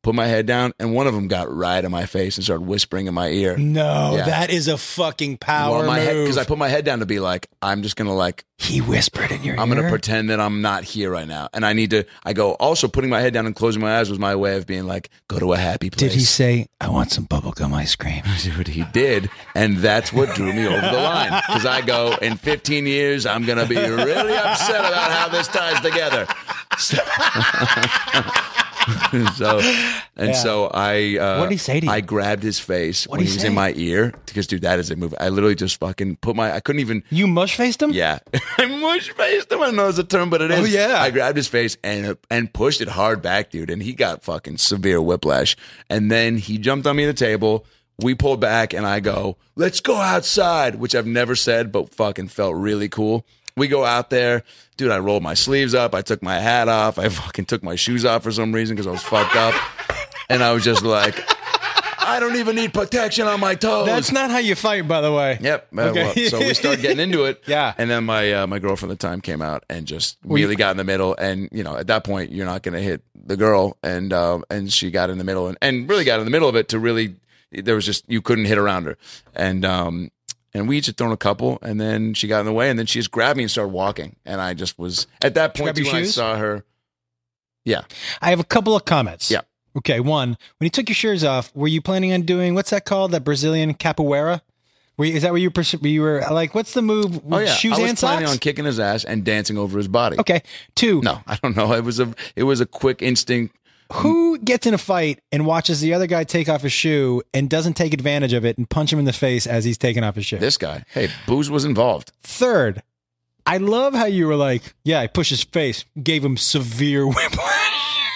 put my head down, and one of them got right in my face and started whispering in my ear. No, Yeah. that is a fucking power move. Because I put my head down to be like, I'm just gonna like, He whispered in your ear. I'm gonna pretend that I'm not here right now, and I need to. I go. Also, putting my head down and closing my eyes was my way of being like, go to a happy place. Did he say, "I want some bubblegum ice cream"? Dude, he did, and that's what drew me over the line. Because I go, in 15 years, I'm gonna be really upset about how this ties together. So I what did he say to you? I grabbed his face What'd when he he was say? in my ear because, dude, that is a move. I literally just fucking I couldn't even. You mush faced him? Yeah, I mush faced him. I don't know it's a term, but it is. Oh, yeah. I grabbed his face and pushed it hard back, dude, and he got fucking severe whiplash. And then he jumped on me at the table. We pulled back, and I go, "Let's go outside," which I've never said, but fucking felt really cool. We go out there, dude. I rolled my sleeves up. I took my hat off. I fucking took my shoes off for some reason because I was fucked up, and I was just like, I don't even need protection on my toes. That's not how you fight, by the way. Yep. Okay. Well, so we started getting into it. Yeah. And then my girlfriend at the time came out and just really got in the middle. And, you know, at that point, you're not going to hit the girl. And she got in the middle and really got in the middle of it to really, there was just, you couldn't hit around her. And we each had thrown a couple, and then she got in the way, and then she just grabbed me and started walking. And I just was, at that point, Grab your when shoes? I saw her, yeah. I have a couple of comments. Yeah. Okay, one, when you took your shoes off, were you planning on doing, what's that called? That Brazilian capoeira? Is that what you were like, what's the move? Oh, yeah. Shoes I was and planning socks? on kicking his ass and dancing over his body. Okay. Two, No, I don't know. It was a quick instinct. who gets in a fight and watches the other guy take off his shoe and doesn't take advantage of it and punch him in the face as he's taking off his shoe? This guy. Hey, booze was involved. Third, I love how you were like, yeah, I pushed his face, gave him severe whiplash.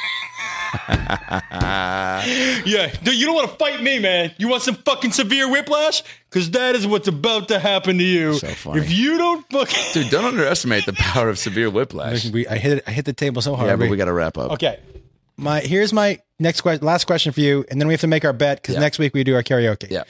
Yeah, dude, you don't want to fight me, man. You want some fucking severe whiplash? Because that is what's about to happen to you. So funny. If you don't fucking... Dude, don't underestimate the power of severe whiplash. I hit the table so hard. Yeah, but we got to wrap up. Okay. Here's my last question for you, and then we have to make our bet because Yeah. next week we do our karaoke. Yeah.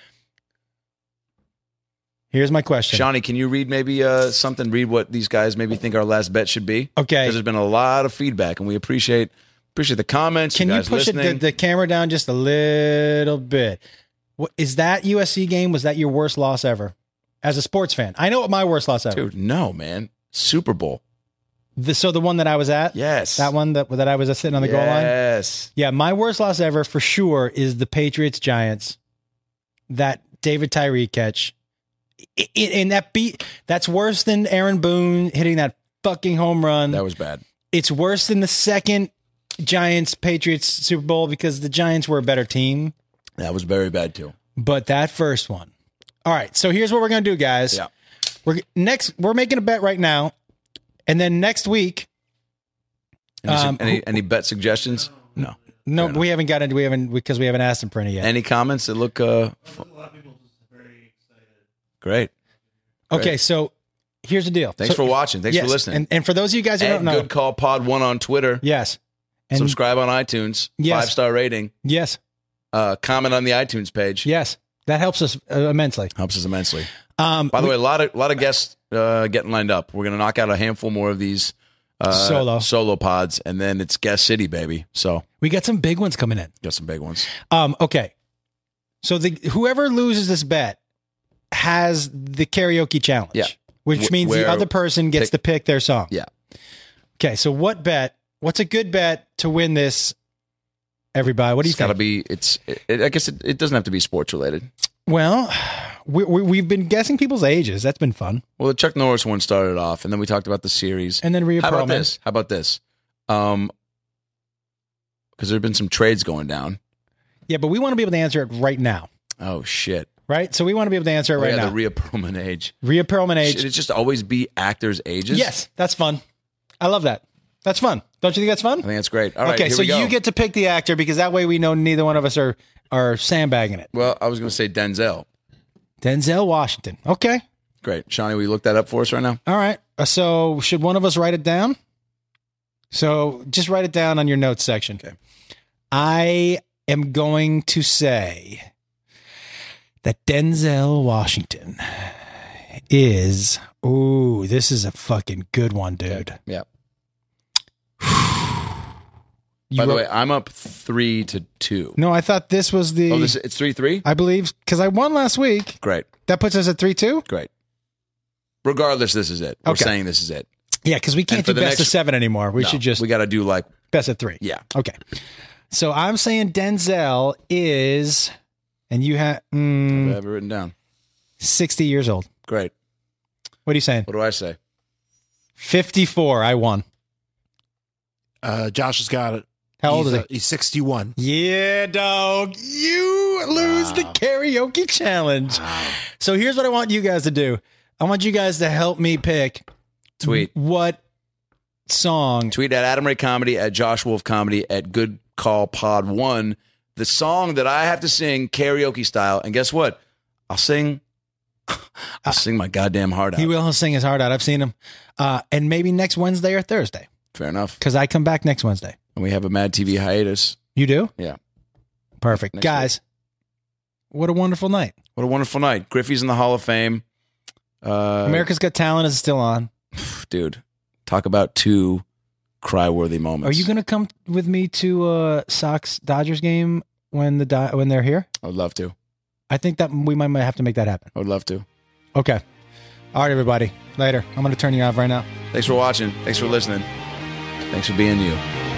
Here's my question. Shawnee, can you read maybe something? Read what these guys maybe think our last bet should be? Okay. Because there's been a lot of feedback, and we appreciate the comments. Can you guys push listening. the camera down just a little bit? What is that USC game? Was that your worst loss ever? As a sports fan, I know what my worst loss ever. Dude, no, man. Super Bowl. So the one that I was at, Yes. that one that I was sitting on the goal line. Yes. Yeah, my worst loss ever for sure is the Patriots Giants. That David Tyree catch, and that that's worse than Aaron Boone hitting that fucking home run. That was bad. It's worse than the second Giants Patriots Super Bowl because the Giants were a better team. That was very bad, too. But that first one. All right, so here's what we're gonna do, guys. Yeah. We're making a bet right now, and then next week. Any bet suggestions? No. No, we haven't got into because we haven't asked them for any yet. Any comments that look great? Okay, so here's the deal. Thanks So- for watching. Thanks yes, for listening. And for those of you guys who At don't know, Good Call Pod 1 on Twitter. yes, and Subscribe on iTunes. Yes. 5-star rating. yes, Comment on the iTunes page. yes, that helps us immensely. Helps us immensely. By By the way, a lot of guests getting lined up. We're gonna knock out a handful more of these solo pods, and then it's guest city, baby. So we got some big ones coming in. got some big ones. Okay, so whoever loses this bet has the karaoke challenge. Yeah. Which means the where- other person gets to pick their song. Yeah. Okay, so what's a good bet to win this, everybody? What do you It's got to think? be. I guess it doesn't have to be sports related. Well, we've been guessing people's ages. That's been fun. Well, the Chuck Norris one started off, and then we talked about the series. And then Rhea How about Perlman. this? Because there have been some trades going down. Yeah, but we want to be able to answer it right now, Oh shit! right? So we want to be able to answer it right Yeah, now. the Rhea Perlman age. Rhea Perlman age. Should it just always be actors' ages? Yes, that's fun. I love that. That's fun. Don't you think that's fun? I think that's great. All right, Okay, here so we go. you get to pick the actor because that way we know neither one of us are sandbagging it. Well, I was going to say Denzel. Denzel Washington. Okay. Great, Shawnee. Will you look that up for us right now? All right. So should one of us write it down? So just write it down on your notes section. Okay. I am going to say that Denzel Washington is. Ooh, this is a fucking good one, dude. Yeah. By the way, I'm up 3-2. No, I thought this was the. Oh, it's 3-3. I believe because I won last week. Great. That puts us at 3-2. Great. Regardless, this is it. We're saying this is it. Yeah, because we can't do best of 7 anymore. We should just. We got to do like best of 3. Yeah. Okay. So I'm saying Denzel is, and you have. I have it written down. 60 years old. Great. What are you saying? What do I say? 54. I won. Josh has got it. How old is he? He's 61. Yeah, dog. You lose the karaoke challenge. Wow. So here's what I want you guys to do. I want you guys to help me pick. Tweet. What song? Tweet at Adam Ray Comedy, at Josh Wolf Comedy, at Good Call Pod 1. The song that I have to sing karaoke style. And guess what? I'll sing my goddamn heart out. He will sing his heart out. I've seen him. And maybe next Wednesday or Thursday. Fair enough. Because I come back next Wednesday. And we have a Mad TV hiatus. You do? Yeah. Perfect. Next Guys, what a wonderful night. What a wonderful night. Griffey's in the Hall of Fame. America's Got Talent is still on. Dude, talk about 2 cry-worthy moments. Are you going to come with me to Sox-Dodgers game when they're here? I would love to. I think that we might have to make that happen. I would love to. Okay. All right, everybody. Later. I'm going to turn you off right now. Thanks for watching. Thanks for listening. Thanks for being you.